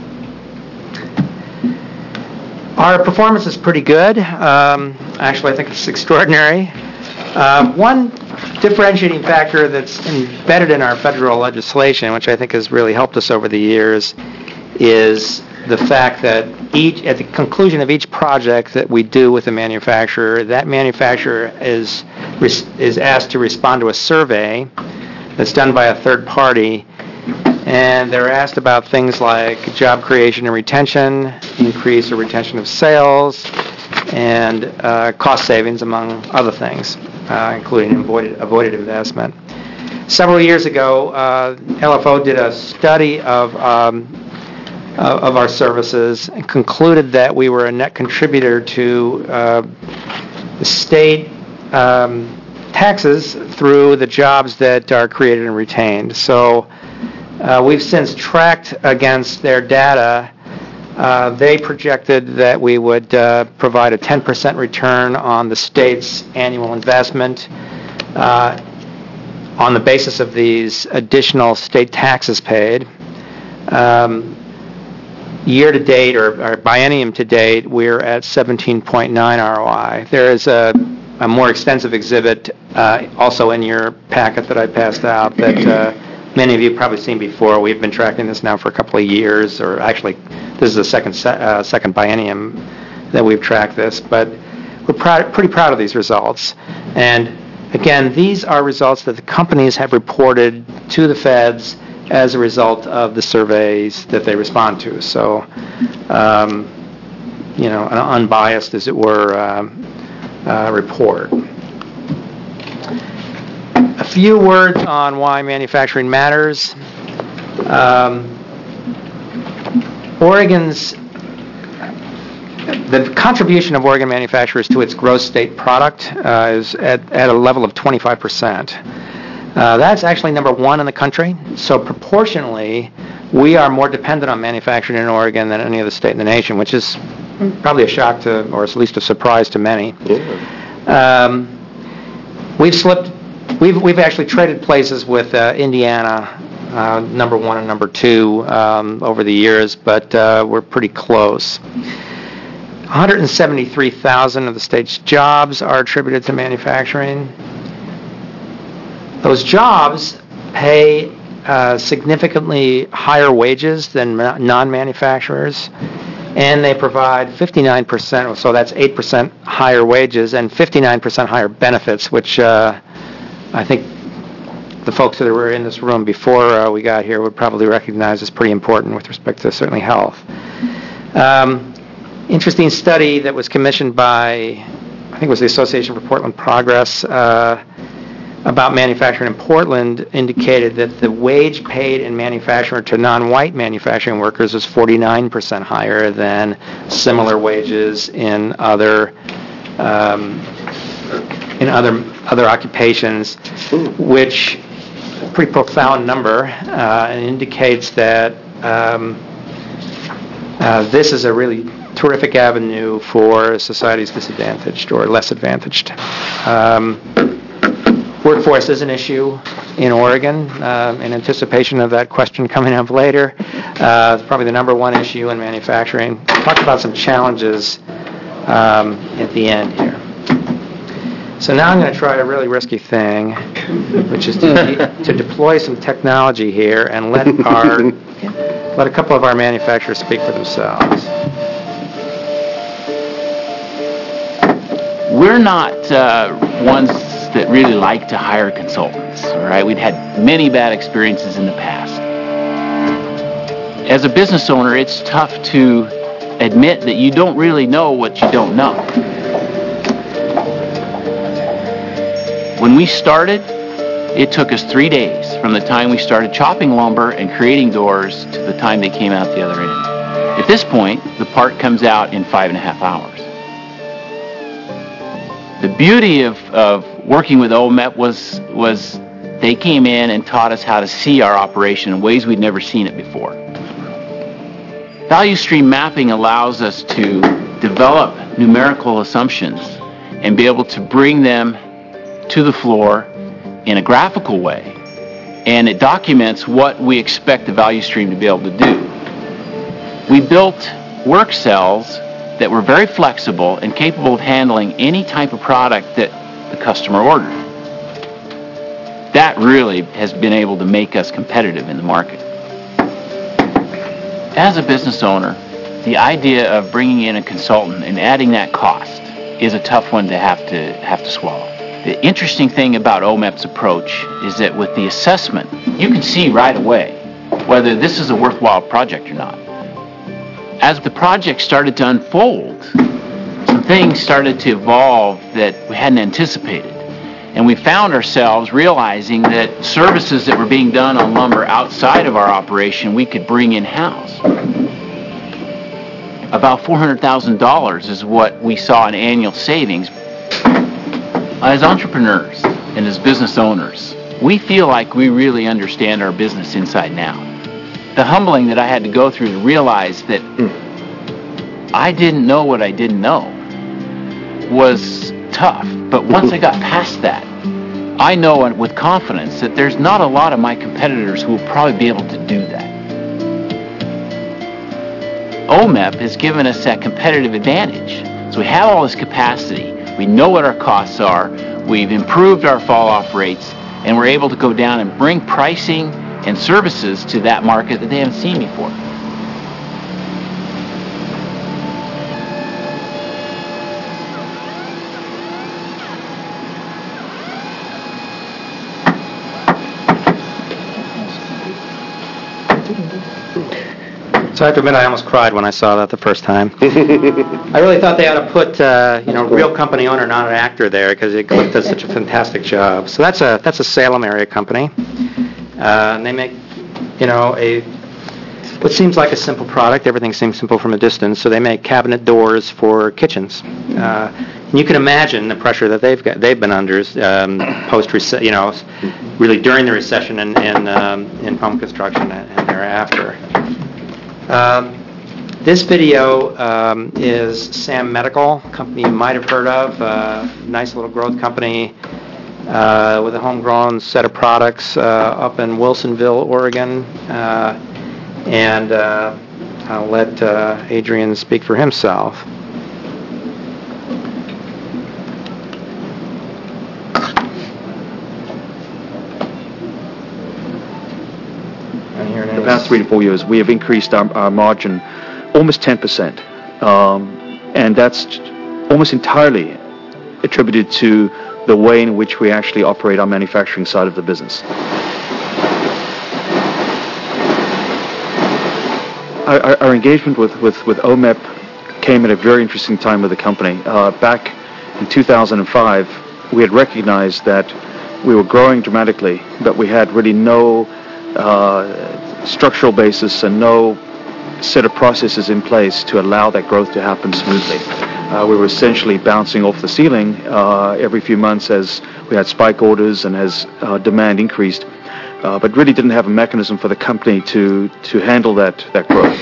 Our performance is pretty good. Um, actually, I think it's extraordinary. Uh, one differentiating factor that's embedded in our federal legislation, which I think has really helped us over the years, is the fact that each, at the conclusion of each project that we do with a manufacturer, that manufacturer is is asked to respond to a survey that's done by a third party, and they're asked about things like job creation and retention, increase or retention of sales, and uh, cost savings, among other things, uh, including avoided, avoided investment. Several years ago, uh, L F O did a study of um, of our services and concluded that we were a net contributor to uh, the state um, taxes through the jobs that are created and retained. So uh, we've since tracked against their data. Uh, they projected that we would uh, provide a ten percent return on the state's annual investment uh, on the basis of these additional state taxes paid. Um, Year to date, or, or biennium to date, we're at seventeen point nine R O I. There is a, a more extensive exhibit uh, also in your packet that I passed out that uh, many of you have probably seen before. We've been tracking this now for a couple of years, or actually, this is the second uh, second biennium that we've tracked this. But we're proud, pretty proud of these results. And again, these are results that the companies have reported to the feds as a result of the surveys that they respond to. So, um, you know, an unbiased, as it were, um, uh, report. A few words on why manufacturing matters. Um, Oregon's, the contribution of Oregon manufacturers to its gross state product uh, is at, at a level of twenty-five percent. Uh, that's actually number one in the country. So proportionally, we are more dependent on manufacturing in Oregon than any other state in the nation, which is probably a shock to, or at least a surprise to many. Yeah. Um, we've slipped. We've we've actually traded places with uh, Indiana, uh, number one and number two, um, over the years, but uh, we're pretty close. one hundred seventy-three thousand of the state's jobs are attributed to manufacturing. Those jobs pay uh, significantly higher wages than ma- non-manufacturers, and they provide fifty-nine percent, so that's eight percent higher wages and fifty-nine percent higher benefits, which uh, I think the folks that were in this room before uh, we got here would probably recognize as pretty important with respect to certainly health. Um, interesting study that was commissioned by, I think it was the Association for Portland Progress, uh, about manufacturing in Portland indicated that the wage paid in manufacturing to non-white manufacturing workers is forty-nine percent higher than similar wages in other um, in other other occupations, which is a pretty profound number uh, and indicates that um, uh, this is a really terrific avenue for societies disadvantaged or less advantaged. Um, Workforce is an issue in Oregon, uh, in anticipation of that question coming up later. Uh, it's probably the number one issue in manufacturing. Talk about some challenges um, at the end here. So now I'm going to try a really risky thing, which is to, de- to deploy some technology here and let our let a couple of our manufacturers speak for themselves. We're not uh, ones that really like to hire consultants, all right? We've had many bad experiences in the past. as a business owner, it's tough to admit that you don't really know what you don't know. When we started, it took us three days from the time we started chopping lumber and creating doors to the time they came out the other end. At this point, the part comes out in five and a half hours. The beauty of, of working with O M E P was, was they came in and taught us how to see our operation in ways we'd never seen it before. Value stream mapping allows us to develop numerical assumptions and be able to bring them to the floor in a graphical way, and it documents what we expect the value stream to be able to do. We built work cells that were very flexible and capable of handling any type of product that the customer ordered. That really has been able to make us competitive in the market. As a business owner, the idea of bringing in a consultant and adding that cost is a tough one to have to have to swallow. The interesting thing about O M E P's approach is that with the assessment, you can see right away whether this is a worthwhile project or not. As the project started to unfold, some things started to evolve that we hadn't anticipated. And we found ourselves realizing that services that were being done on lumber outside of our operation, we could bring in-house. About four hundred thousand dollars is what we saw in annual savings. As entrepreneurs and as business owners, we feel like we really understand our business inside and out. The humbling that I had to go through to realize that I didn't know what I didn't know was tough. But once I got past that, I know with confidence that there's not a lot of my competitors who will probably be able to do that. O M E P has given us that competitive advantage. So we have all this capacity. We know what our costs are. We've improved our fall-off rates, and we're able to go down and bring pricing and services to that market that they haven't seen before. So I have to admit, I almost cried when I saw that the first time. I really thought they ought to put, uh, you know, real company owner, not an actor there, because it does such a fantastic job. So that's a that's a Salem area company, uh, and they make, you know, a what seems like a simple product. Everything seems simple from a distance. So they make cabinet doors for kitchens. Uh, and you can imagine the pressure that they've got, they've been under um, post, you know, really during the recession and in, um, in home construction and, and thereafter. Um, this video um, is Sam Medical, a company you might have heard of, uh, nice little growth company uh, with a homegrown set of products uh, up in Wilsonville, Oregon. Uh, and uh, I'll let uh, Adrian speak for himself. The past three to four years, we have increased our, our margin almost ten percent. Um, and that's almost entirely attributed to the way in which we actually operate our manufacturing side of the business. Our, our, our engagement with, with, with O M E P came at a very interesting time with the company. Uh, back in two thousand five, we had recognized that we were growing dramatically, but we had really no uh, structural basis and no set of processes in place to allow that growth to happen smoothly. Uh, we were essentially bouncing off the ceiling uh, every few months as we had spike orders and as uh, demand increased, uh, but really didn't have a mechanism for the company to, to handle that, that growth.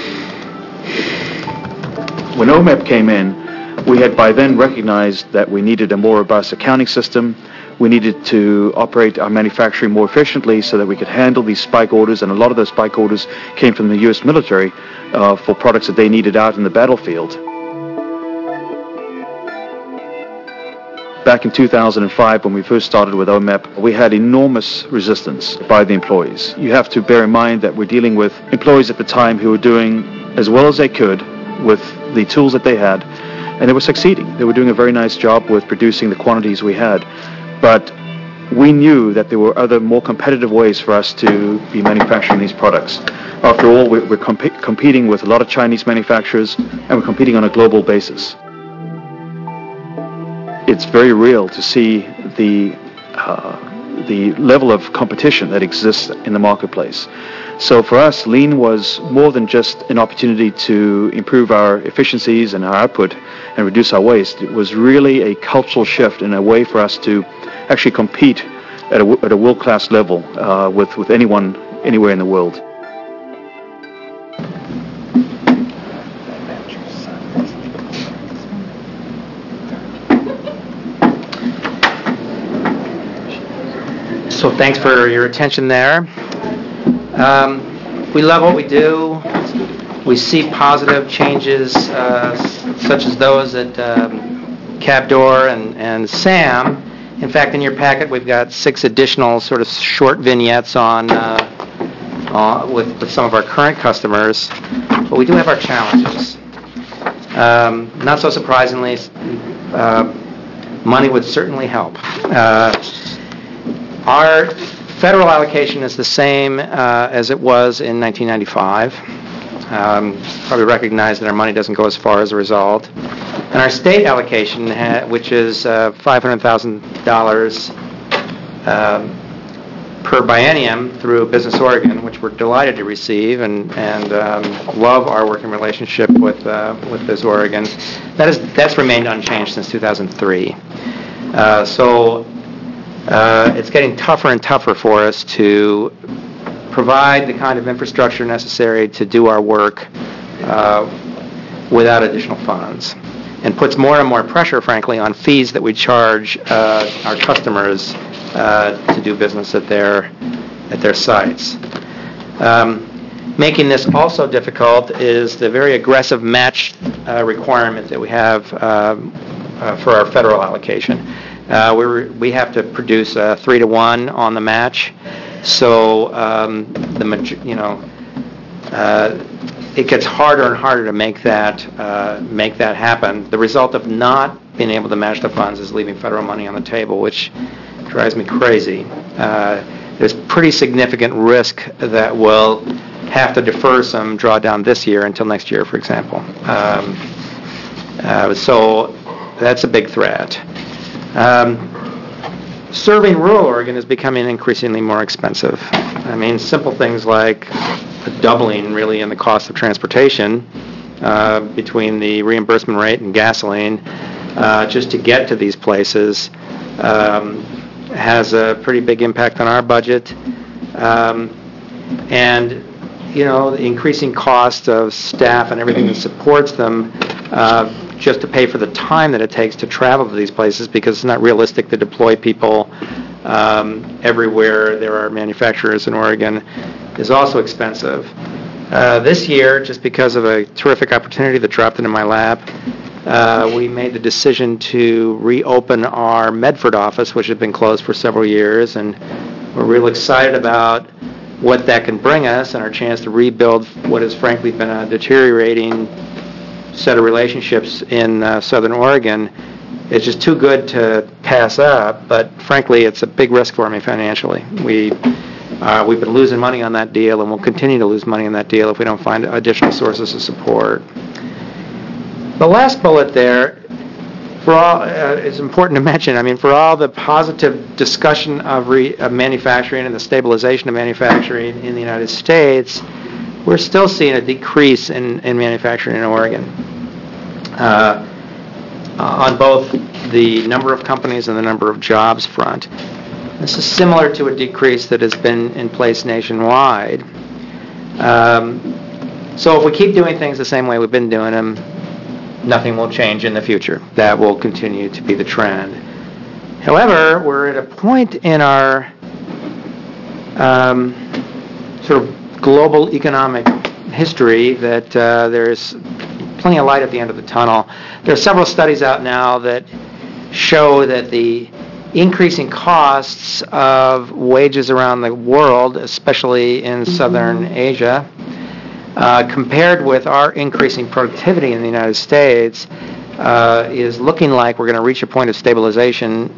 When O M E P came in, we had by then recognized that we needed a more robust accounting system. We needed to operate our manufacturing more efficiently so that we could handle these spike orders, and a lot of those spike orders came from the U S military uh, for products that they needed out in the battlefield. Back in two thousand five, when we first started with O M E P, we had enormous resistance by the employees. You have to bear in mind that we're dealing with employees at the time who were doing as well as they could with the tools that they had, and they were succeeding. They were doing a very nice job with producing the quantities we had. But we knew that there were other more competitive ways for us to be manufacturing these products. After all, we're, we're comp- competing with a lot of Chinese manufacturers, and we're competing on a global basis. It's very real to see the uh, the level of competition that exists in the marketplace. So for us, Lean was more than just an opportunity to improve our efficiencies and our output and reduce our waste. It was really a cultural shift and a way for us to actually compete at a, at a world-class level uh, with, with anyone anywhere in the world. So thanks for your attention there. Um, we love what we do. We see positive changes uh, s- such as those at um, Cabdor and, and SAM. In fact, in your packet, we've got six additional sort of short vignettes on uh, uh, with, with some of our current customers. But we do have our challenges. Um, not so surprisingly, uh, money would certainly help. Uh, Our federal allocation is the same uh, as it was in nineteen ninety-five. Um, probably recognize that our money doesn't go as far as a result. And our state allocation, ha- which is uh, five hundred thousand dollars uh, per biennium through Business Oregon, which we're delighted to receive and, and um, love our working relationship with uh, with Business Oregon. That is, that's remained unchanged since two thousand three. Uh, so Uh, it's getting tougher and tougher for us to provide the kind of infrastructure necessary to do our work uh, without additional funds, and puts more and more pressure, frankly, on fees that we charge uh, our customers uh, to do business at their at their sites. Um, making this also difficult is the very aggressive match uh, requirement that we have uh, uh, for our federal allocation. Uh, we were, we have to produce a three to one on the match, so um, the you know uh, it gets harder and harder to make that uh, make that happen. The result of not being able to match the funds is leaving federal money on the table, which drives me crazy. Uh, there's pretty significant risk that we'll have to defer some drawdown this year until next year, for example. Um, uh, so that's a big threat. Um, serving rural Oregon is becoming increasingly more expensive. I mean, simple things like a doubling, really, in the cost of transportation uh, between the reimbursement rate and gasoline uh, just to get to these places um, has a pretty big impact on our budget. Um, and, you know, the increasing cost of staff and everything that supports them uh, just to pay for the time that it takes to travel to these places, because it's not realistic to deploy people um, everywhere there are manufacturers in Oregon, is also expensive. Uh, this year, just because of a terrific opportunity that dropped into my lap, uh, we made the decision to reopen our Medford office, which had been closed for several years, and we're real excited about what that can bring us and our chance to rebuild what has frankly been a deteriorating set of relationships in uh, Southern Oregon. It's just too good to pass up, but frankly, it's a big risk for me financially. We, uh, we've been losing money on that deal, and we'll continue to lose money on that deal if we don't find additional sources of support. The last bullet there, for all, uh, is important to mention. I mean, for all the positive discussion of, re, of manufacturing and the stabilization of manufacturing in the United States, we're still seeing a decrease in, in manufacturing in Oregon uh, on both the number of companies and the number of jobs front. This is similar to a decrease that has been in place nationwide. Um, so if we keep doing things the same way we've been doing them, nothing will change in the future. That will continue to be the trend. However, we're at a point in our um, sort of global economic history that uh, there's plenty of light at the end of the tunnel. There are several studies out now that show that the increasing costs of wages around the world, especially in Southern Asia, uh, compared with our increasing productivity in the United States, uh, is looking like we're going to reach a point of stabilization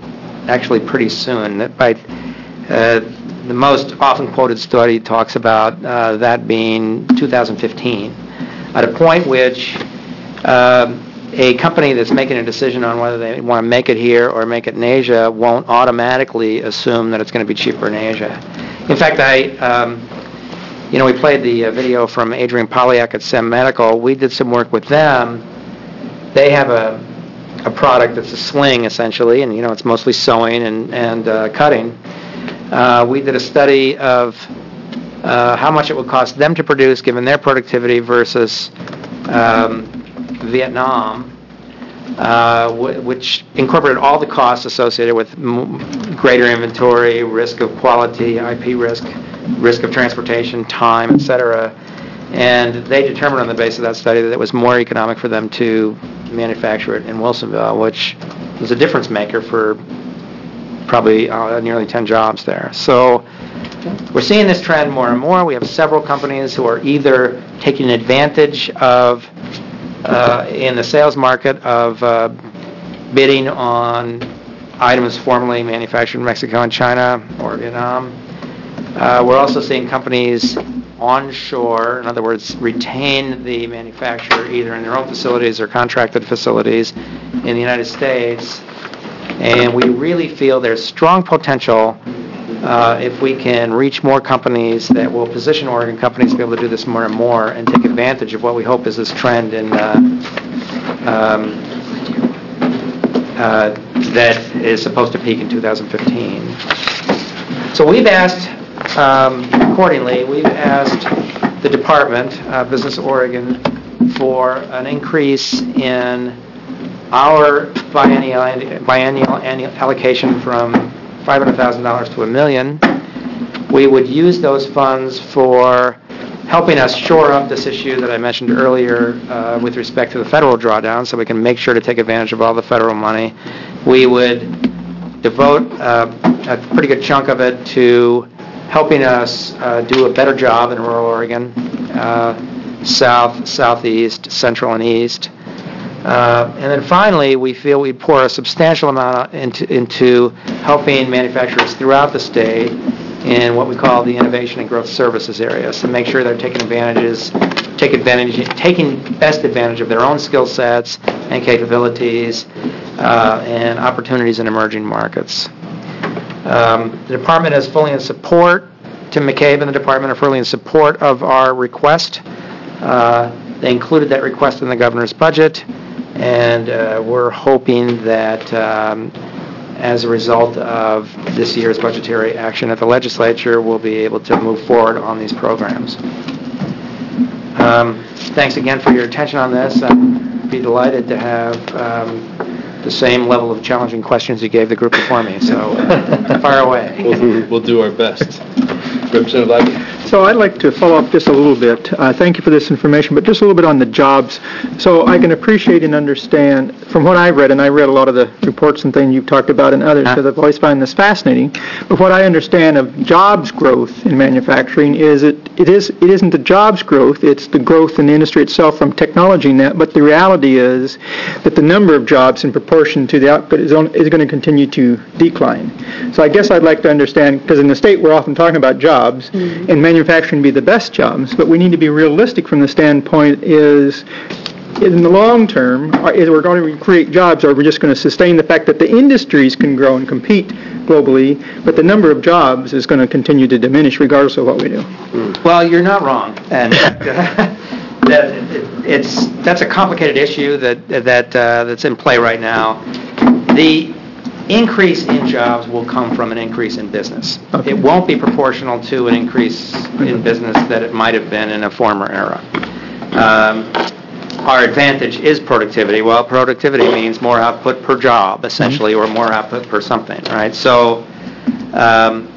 actually pretty soon. That by uh, the most often quoted study talks about uh, that being two thousand fifteen, at a point which uh, a company that's making a decision on whether they want to make it here or make it in Asia won't automatically assume that it's going to be cheaper in Asia. In fact, I, um, you know, we played the uh, video from Adrian Polyak at Sem Medical. We did some work with them. They have a a product that's a sling, essentially, and, you know, it's mostly sewing and, and uh, cutting. Uh, we did a study of uh, how much it would cost them to produce, given their productivity, versus um, Vietnam, uh, w- which incorporated all the costs associated with m- greater inventory, risk of quality, I P risk, risk of transportation, time, et cetera. And they determined on the basis of that study that it was more economic for them to manufacture it in Wilsonville, which was a difference maker for probably uh, nearly ten jobs there. So we're seeing this trend more and more. We have several companies who are either taking advantage of, uh, in the sales market, of uh, bidding on items formerly manufactured in Mexico and China or Vietnam. Uh, we're also seeing companies onshore, in other words, retain the manufacturer either in their own facilities or contracted facilities in the United States. And we really feel there's strong potential uh, if we can reach more companies that will position Oregon companies to be able to do this more and more and take advantage of what we hope is this trend in uh, um, uh, that is supposed to peak in two thousand fifteen. So we've asked Um, accordingly, we've asked the department, uh, Business Oregon, for an increase in our biennial, biennial annual allocation from five hundred thousand dollars to a million. We would use those funds for helping us shore up this issue that I mentioned earlier uh, with respect to the federal drawdown, so we can make sure to take advantage of all the federal money. We would devote uh, a pretty good chunk of it to helping us uh, do a better job in rural Oregon, uh, south, southeast, central, and east. Uh, and then finally, we feel we pour a substantial amount into, into helping manufacturers throughout the state in what we call the innovation and growth services areas to make sure they're taking advantages, take advantage, taking best advantage of their own skill sets and capabilities uh, and opportunities in emerging markets. Um, the department is fully in support. Tim McCabe and the department are fully in support of our request. Uh, they included that request in the governor's budget, and uh, we're hoping that um, as a result of this year's budgetary action at the legislature, we'll be able to move forward on these programs. Um, thanks again for your attention on this. I'd be delighted to have um, the same level of challenging questions you gave the group before me, so uh, fire away. We'll do, we'll do our best. Representative Lackey. So I'd like to follow up just a little bit. Uh, thank you for this information, but just a little bit on the jobs. So I can appreciate and understand, from what I've read, and I read a lot of the reports and things you've talked about and others, because I've always found this fascinating, but what I understand of jobs growth in manufacturing is it, it, is, it isn't the jobs growth, it's the growth in the industry itself from technology and that, but the reality is that the number of jobs in proportion to the output is, on, is going to continue to decline. So I guess I'd like to understand, because in the state we're often talking about jobs, mm-hmm. and manufacturing be the best jobs, but we need to be realistic from the standpoint is, in the long term, is we're going to create jobs, or we're just going to sustain the fact that the industries can grow and compete globally, but the number of jobs is going to continue to diminish regardless of what we do. Well, you're not wrong, and that it's that's a complicated issue that that uh, that's in play right now. The increase in jobs will come from an increase in business. Okay. It won't be proportional to an increase in business that it might have been in a former era. Um, our advantage is productivity. Well, productivity means more output per job, essentially, mm-hmm. or more output per something, right? So, um,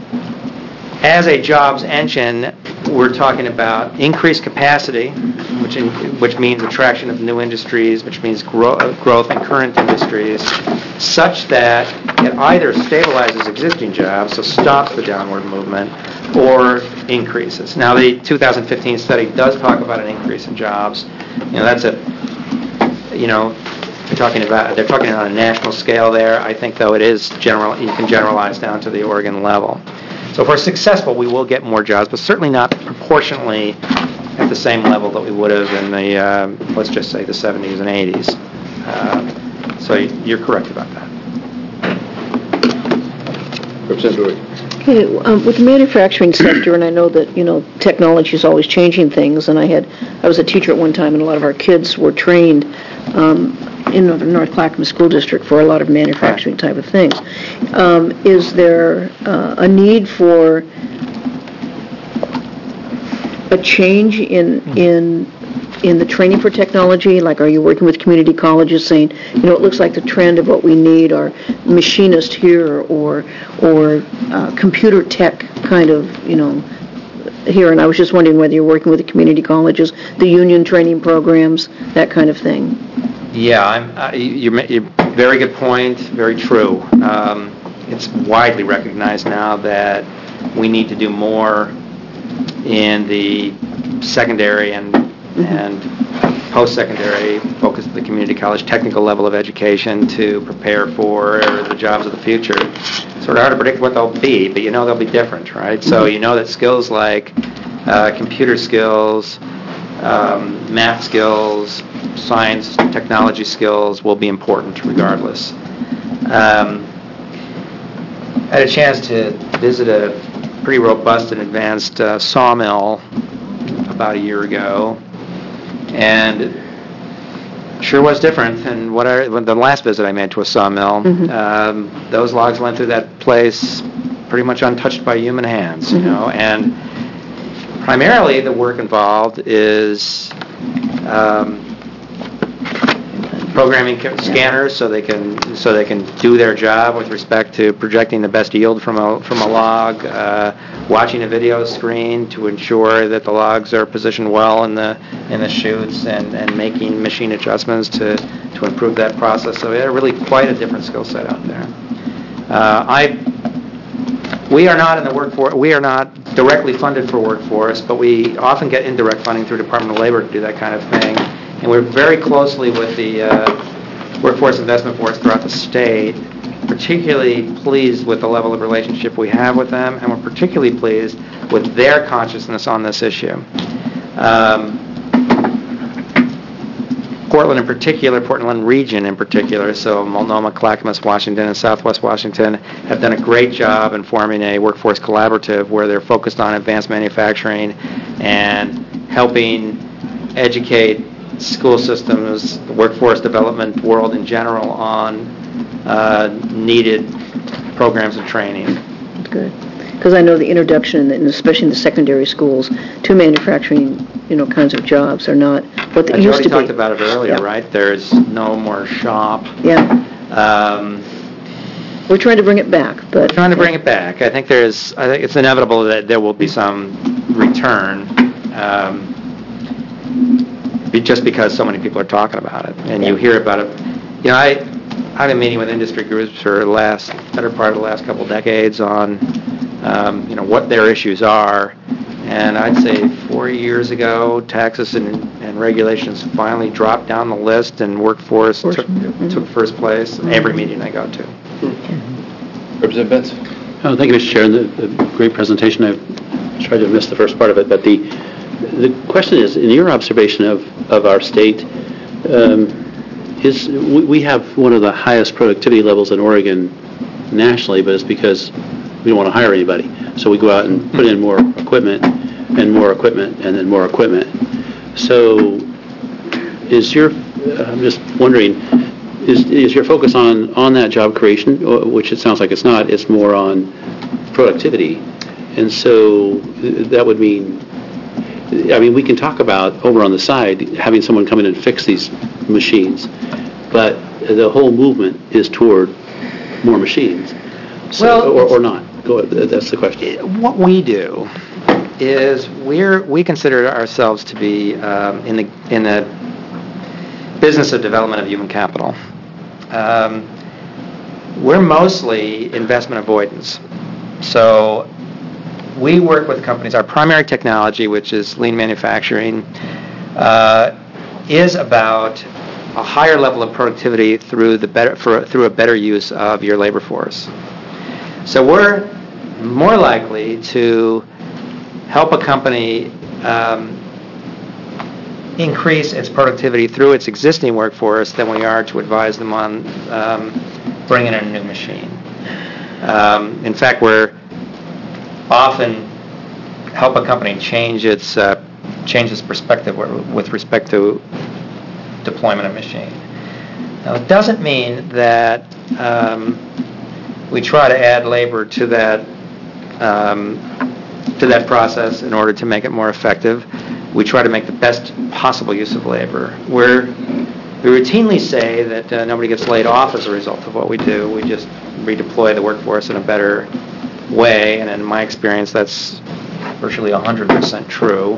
as a jobs engine, we're talking about increased capacity, which in, which means attraction of new industries, which means grow, growth in current industries, such that it either stabilizes existing jobs, so stops the downward movement, or increases. Now, the two thousand fifteen study does talk about an increase in jobs. You know, that's a, you know, they're talking about, they're talking on a national scale there. I think, though, it is general, you can generalize down to the Oregon level. So if we're successful, we will get more jobs, but certainly not proportionally at the same level that we would have in the, uh, let's just say, the seventies and eighties. Uh, so you're correct about that. Representative Roy. Okay, um, with the manufacturing sector, and I know that, you know, technology is always changing things, and I had, I was a teacher at one time, and a lot of our kids were trained um, in the North Clackamas School District for a lot of manufacturing type of things. Um, is there uh, a need for a change in in in the training for technology? Like, are you working with community colleges saying, you know, it looks like the trend of what we need are machinists here or or uh, computer tech kind of, you know, here? And I was just wondering whether you're working with the community colleges, the union training programs, that kind of thing. Yeah, I'm, uh, you, you, very good point, very true. Um, it's widely recognized now that we need to do more in the secondary and and post-secondary focus of the community college technical level of education to prepare for the jobs of the future. It's sort of hard to predict what they'll be, but you know they'll be different, right? So you know that skills like uh, computer skills, um, math skills, science, technology skills will be important regardless. Um, I had a chance to visit a pretty robust and advanced uh, sawmill about a year ago, and it sure was different than what I, when the last visit I made to a sawmill. Mm-hmm. Um, those logs went through that place pretty much untouched by human hands, you mm-hmm. know, and primarily the work involved is um, programming scanners so they can so they can do their job with respect to projecting the best yield from a from a log, uh, watching a video screen to ensure that the logs are positioned well in the in the chutes, and, and making machine adjustments to, to improve that process. So we had really quite a different skill set out there. Uh, I we are not in the workforce. We are not directly funded for workforce, but we often get indirect funding through Department of Labor to do that kind of thing. And we're very closely with the uh, Workforce Investment Boards throughout the state, particularly pleased with the level of relationship we have with them, and we're particularly pleased with their consciousness on this issue. Um, Portland in particular, Portland region in particular, so Multnomah, Clackamas, Washington, and Southwest Washington have done a great job in forming a workforce collaborative where they're focused on advanced manufacturing and helping educate school systems, the workforce development world in general, on uh, needed programs of training. Good. Because I know the introduction, and especially in the secondary schools, to manufacturing, you know, kinds of jobs are not what they and used to be. You already talked about it earlier, yeah. right? There's no more shop. Yeah. Um, We're trying to bring it back, but... We're trying to bring it back. I think there's, I think it's inevitable that there will be some return. Um, just because so many people are talking about it, and you hear about it. You know, I, I've been meeting with industry groups for the last, better part of the last couple of decades on, um, you know, what their issues are, and I'd say four years ago, taxes and, and regulations finally dropped down the list, and workforce took, mm-hmm. took first place in every meeting I go to. Mm-hmm. Representative Benz. Oh, thank you, Mister Chair. The, the great presentation. I've tried to miss the first part of it, but the The question is, in your observation of, of our state, um, is we, we have one of the highest productivity levels in Oregon nationally, but it's because we don't want to hire anybody. So we go out and put in more equipment and more equipment and then more equipment. So is your, I'm just wondering, is, is your focus on, on that job creation, which it sounds like it's not, it's more on productivity. And so that would mean, I mean, we can talk about over on the side having someone come in and fix these machines, but the whole movement is toward more machines, so, well, or, or not. Go, that's the question. What we do is we're we consider ourselves to be um, in the in the business of development of human capital. Um, we're mostly investment avoidance, so. We work with companies. Our primary technology, which is lean manufacturing, uh, is about a higher level of productivity through the better for, through a better use of your labor force. So we're more likely to help a company um, increase its productivity through its existing workforce than we are to advise them on um, bringing in a new machine. Um, in fact, we're often help a company change its uh, change its perspective with respect to deployment of machine. Now, it doesn't mean that um, we try to add labor to that um, to that process in order to make it more effective. We try to make the best possible use of labor. We're, we routinely say that uh, nobody gets laid off as a result of what we do. We just redeploy the workforce in a better way, and in my experience, that's virtually one hundred percent true.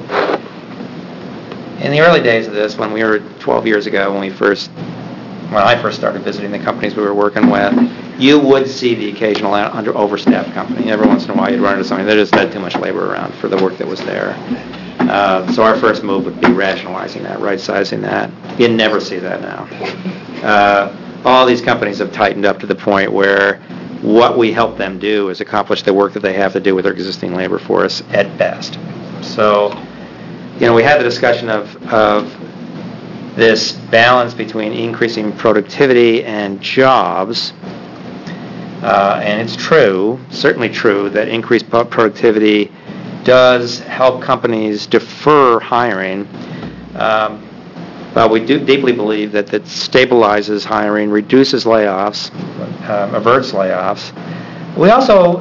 In the early days of this, when we were twelve years ago, when we first, when I first started visiting the companies we were working with, you would see the occasional under overstaffed company. Every once in a while, you'd run into something that just had too much labor around for the work that was there. Uh, so our first move would be rationalizing that, right-sizing that. You never see that now. Uh, all these companies have tightened up to the point where what we help them do is accomplish the work that they have to do with their existing labor force at best. So, you know, we had the discussion of, of this balance between increasing productivity and jobs. Uh, and it's true, certainly true, that increased productivity does help companies defer hiring. Um, but we do deeply believe that that stabilizes hiring, reduces layoffs, uh, averts layoffs. We also,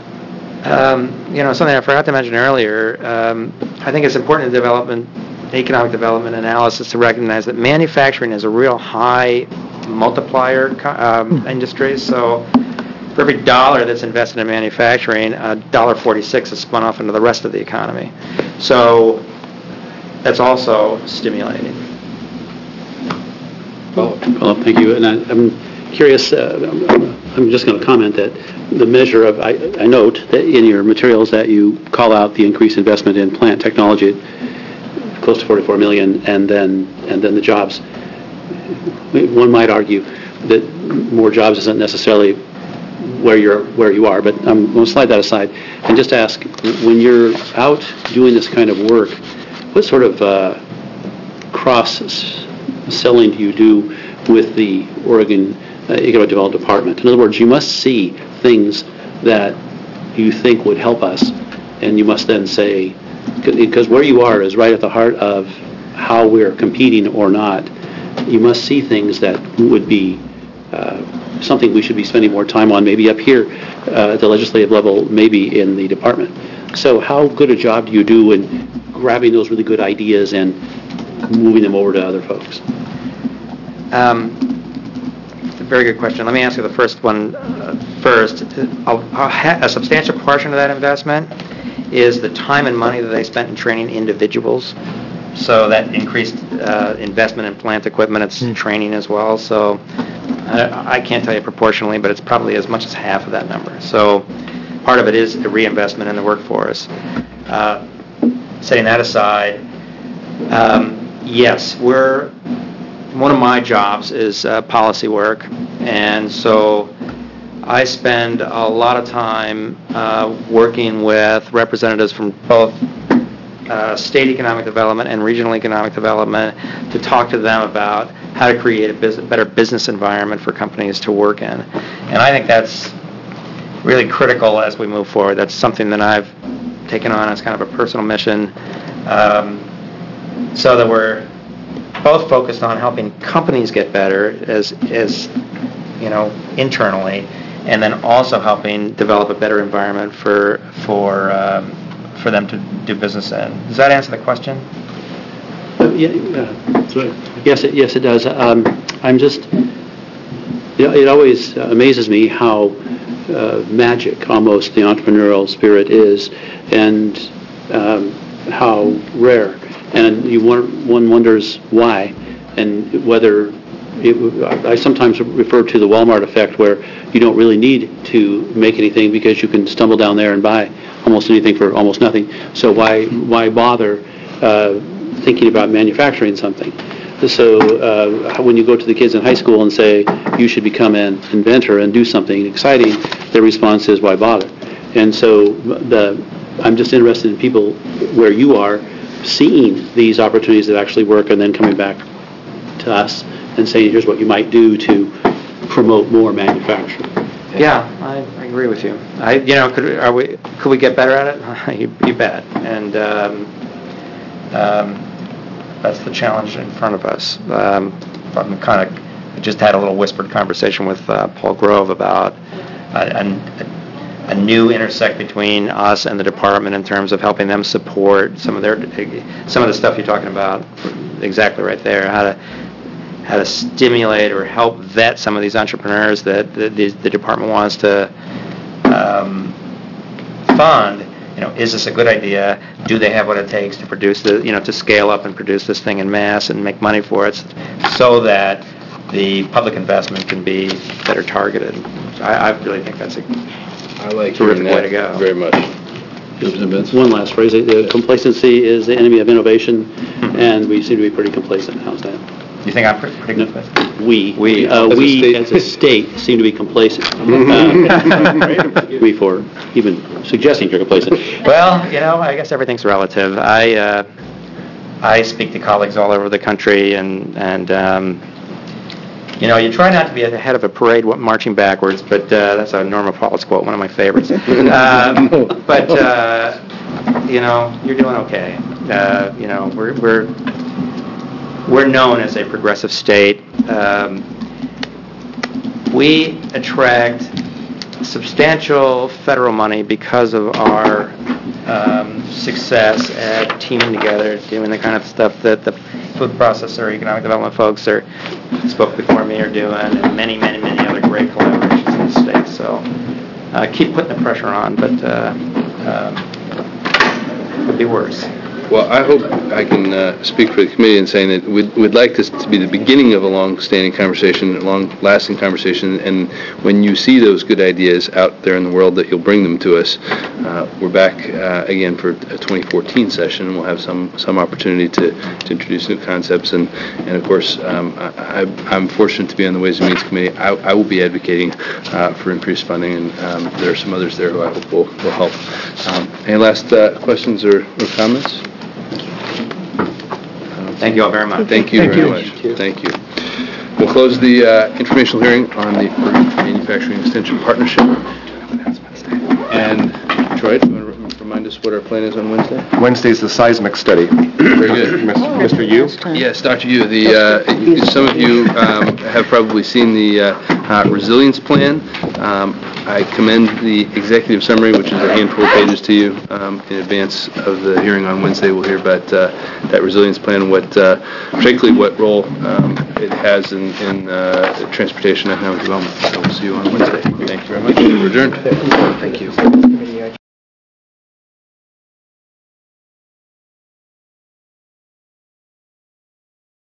um, you know, something I forgot to mention earlier, um, I think it's important in development, economic development analysis to recognize that manufacturing is a real high multiplier um, industry. So for every dollar that's invested in manufacturing, one dollar forty-six is spun off into the rest of the economy. So that's also stimulating. Well, well thank you. And I, I'm curious, uh, I'm just going to comment that the measure of, I, I note that in your materials that you call out the increased investment in plant technology, close to forty-four million, and then and then the jobs. One might argue that more jobs isn't necessarily where you're where you are, but I'm going to slide that aside and just ask, when you're out doing this kind of work, what sort of uh, cross-selling do you do with the Oregon uh, Economic Development Department? In other words, you must see things that you think would help us, and you must then say, because where you are is right at the heart of how we're competing or not, you must see things that would be uh, something we should be spending more time on, maybe up here uh, at the legislative level, maybe in the department. So how good a job do you do in grabbing those really good ideas and moving them over to other folks? Um, it's a very good question. Let me answer the first one uh, first. A, a, a substantial portion of that investment is the time and money that they spent in training individuals. So that increased uh, investment in plant equipment, it's mm. training as well. So I, I can't tell you proportionally, but it's probably as much as half of that number. So part of it is a reinvestment in the workforce. Uh, setting that aside, um, yes, we're one of my jobs is uh, policy work, and so I spend a lot of time uh, working with representatives from both uh, state economic development and regional economic development to talk to them about how to create a business, better business environment for companies to work in. And I think that's really critical as we move forward. That's something that I've taken on as kind of a personal mission, um, so that we're both focused on helping companies get better as, as you know, internally, and then also helping develop a better environment for for um, for them to do business in. Does that answer the question? Uh, yeah, uh, sorry. Yes, it, yes, it does. Um, I'm just, you know, it always amazes me how uh, magic almost the entrepreneurial spirit is, and um, how rare. And you want, one wonders why, and whether it, I sometimes refer to the Walmart effect, where you don't really need to make anything because you can stumble down there and buy almost anything for almost nothing. So why why bother uh, thinking about manufacturing something? So uh, when you go to the kids in high school and say, you should become an inventor and do something exciting, their response is, why bother? And so the, I'm just interested in people where you are seeing these opportunities that actually work and then coming back to us and saying, here's what you might do to promote more manufacturing. Yeah, I, I agree with you. I, you know, could are we could we get better at it? you, you bet. And um, um, that's the challenge in front of us. Um, I'm kind of I just had a little whispered conversation with uh, Paul Grove about a, a, a new intersect between us and the department in terms of helping them support some of their some of the stuff you're talking about. Exactly right there. How to how to stimulate or help vet some of these entrepreneurs that the, the, the department wants to um, fund. You know, is this a good idea? Do they have what it takes to produce the, you know, to scale up and produce this thing in mass and make money for it, so that the public investment can be better targeted? I, I really think that's a I like terrific hearing way that to go. very much. One last phrase. Uh, complacency is the enemy of innovation, and we seem to be pretty complacent. How's that? You think I'm pretty, pretty No, complacent? we, We. uh, As a we state. as a state seem to be complacent. Uh, me for even suggesting you're complacent. Well, you know, I guess everything's relative. I uh, I speak to colleagues all over the country, and and um, you know, you try not to be at the head of a parade marching backwards, but uh, that's a Norma Paul's quote, one of my favorites. um, but uh, you know, you're doing okay. Uh, you know, we're we're we're known as a progressive state. Um, we attract substantial federal money because of our um, success at teaming together, doing the kind of stuff that the food processor, economic development folks are spoke before me are doing, and many, many, many other great collaborations in the state. So uh, keep putting the pressure on, but uh, uh, could be worse. Well, I hope I can uh, speak for the committee in saying that we'd, we'd like this to be the beginning of a long-standing conversation, a long-lasting conversation, and when you see those good ideas out there in the world, that you'll bring them to us. Uh, we're back uh, again for a twenty fourteen session, and we'll have some some opportunity to, to introduce new concepts, and, and of course, um, I, I'm fortunate to be on the Ways and Means Committee. I, I will be advocating uh, for increased funding, and um, there are some others there who I hope will, will help. Um, any last uh, questions or, or comments? Thank you all very much. Thank you Thank very you. much. Thank you. We'll close the uh, informational hearing on the Manufacturing Extension Partnership. And Troy, do you want to remind us what our plan is on Wednesday? Wednesday's the seismic study. Very good. Mister Yu? Yes, Doctor Yu. The uh, some of you um, have probably seen the uh, uh, resilience plan. Um, I commend the executive summary, which is a handful of pages to you um, in advance of the hearing on Wednesday. We'll hear about uh, that resilience plan, what uh, particularly what role um, it has in, in uh, transportation and economic development. So we'll see you on Wednesday. Thank you very much. We're adjourned. Thank you.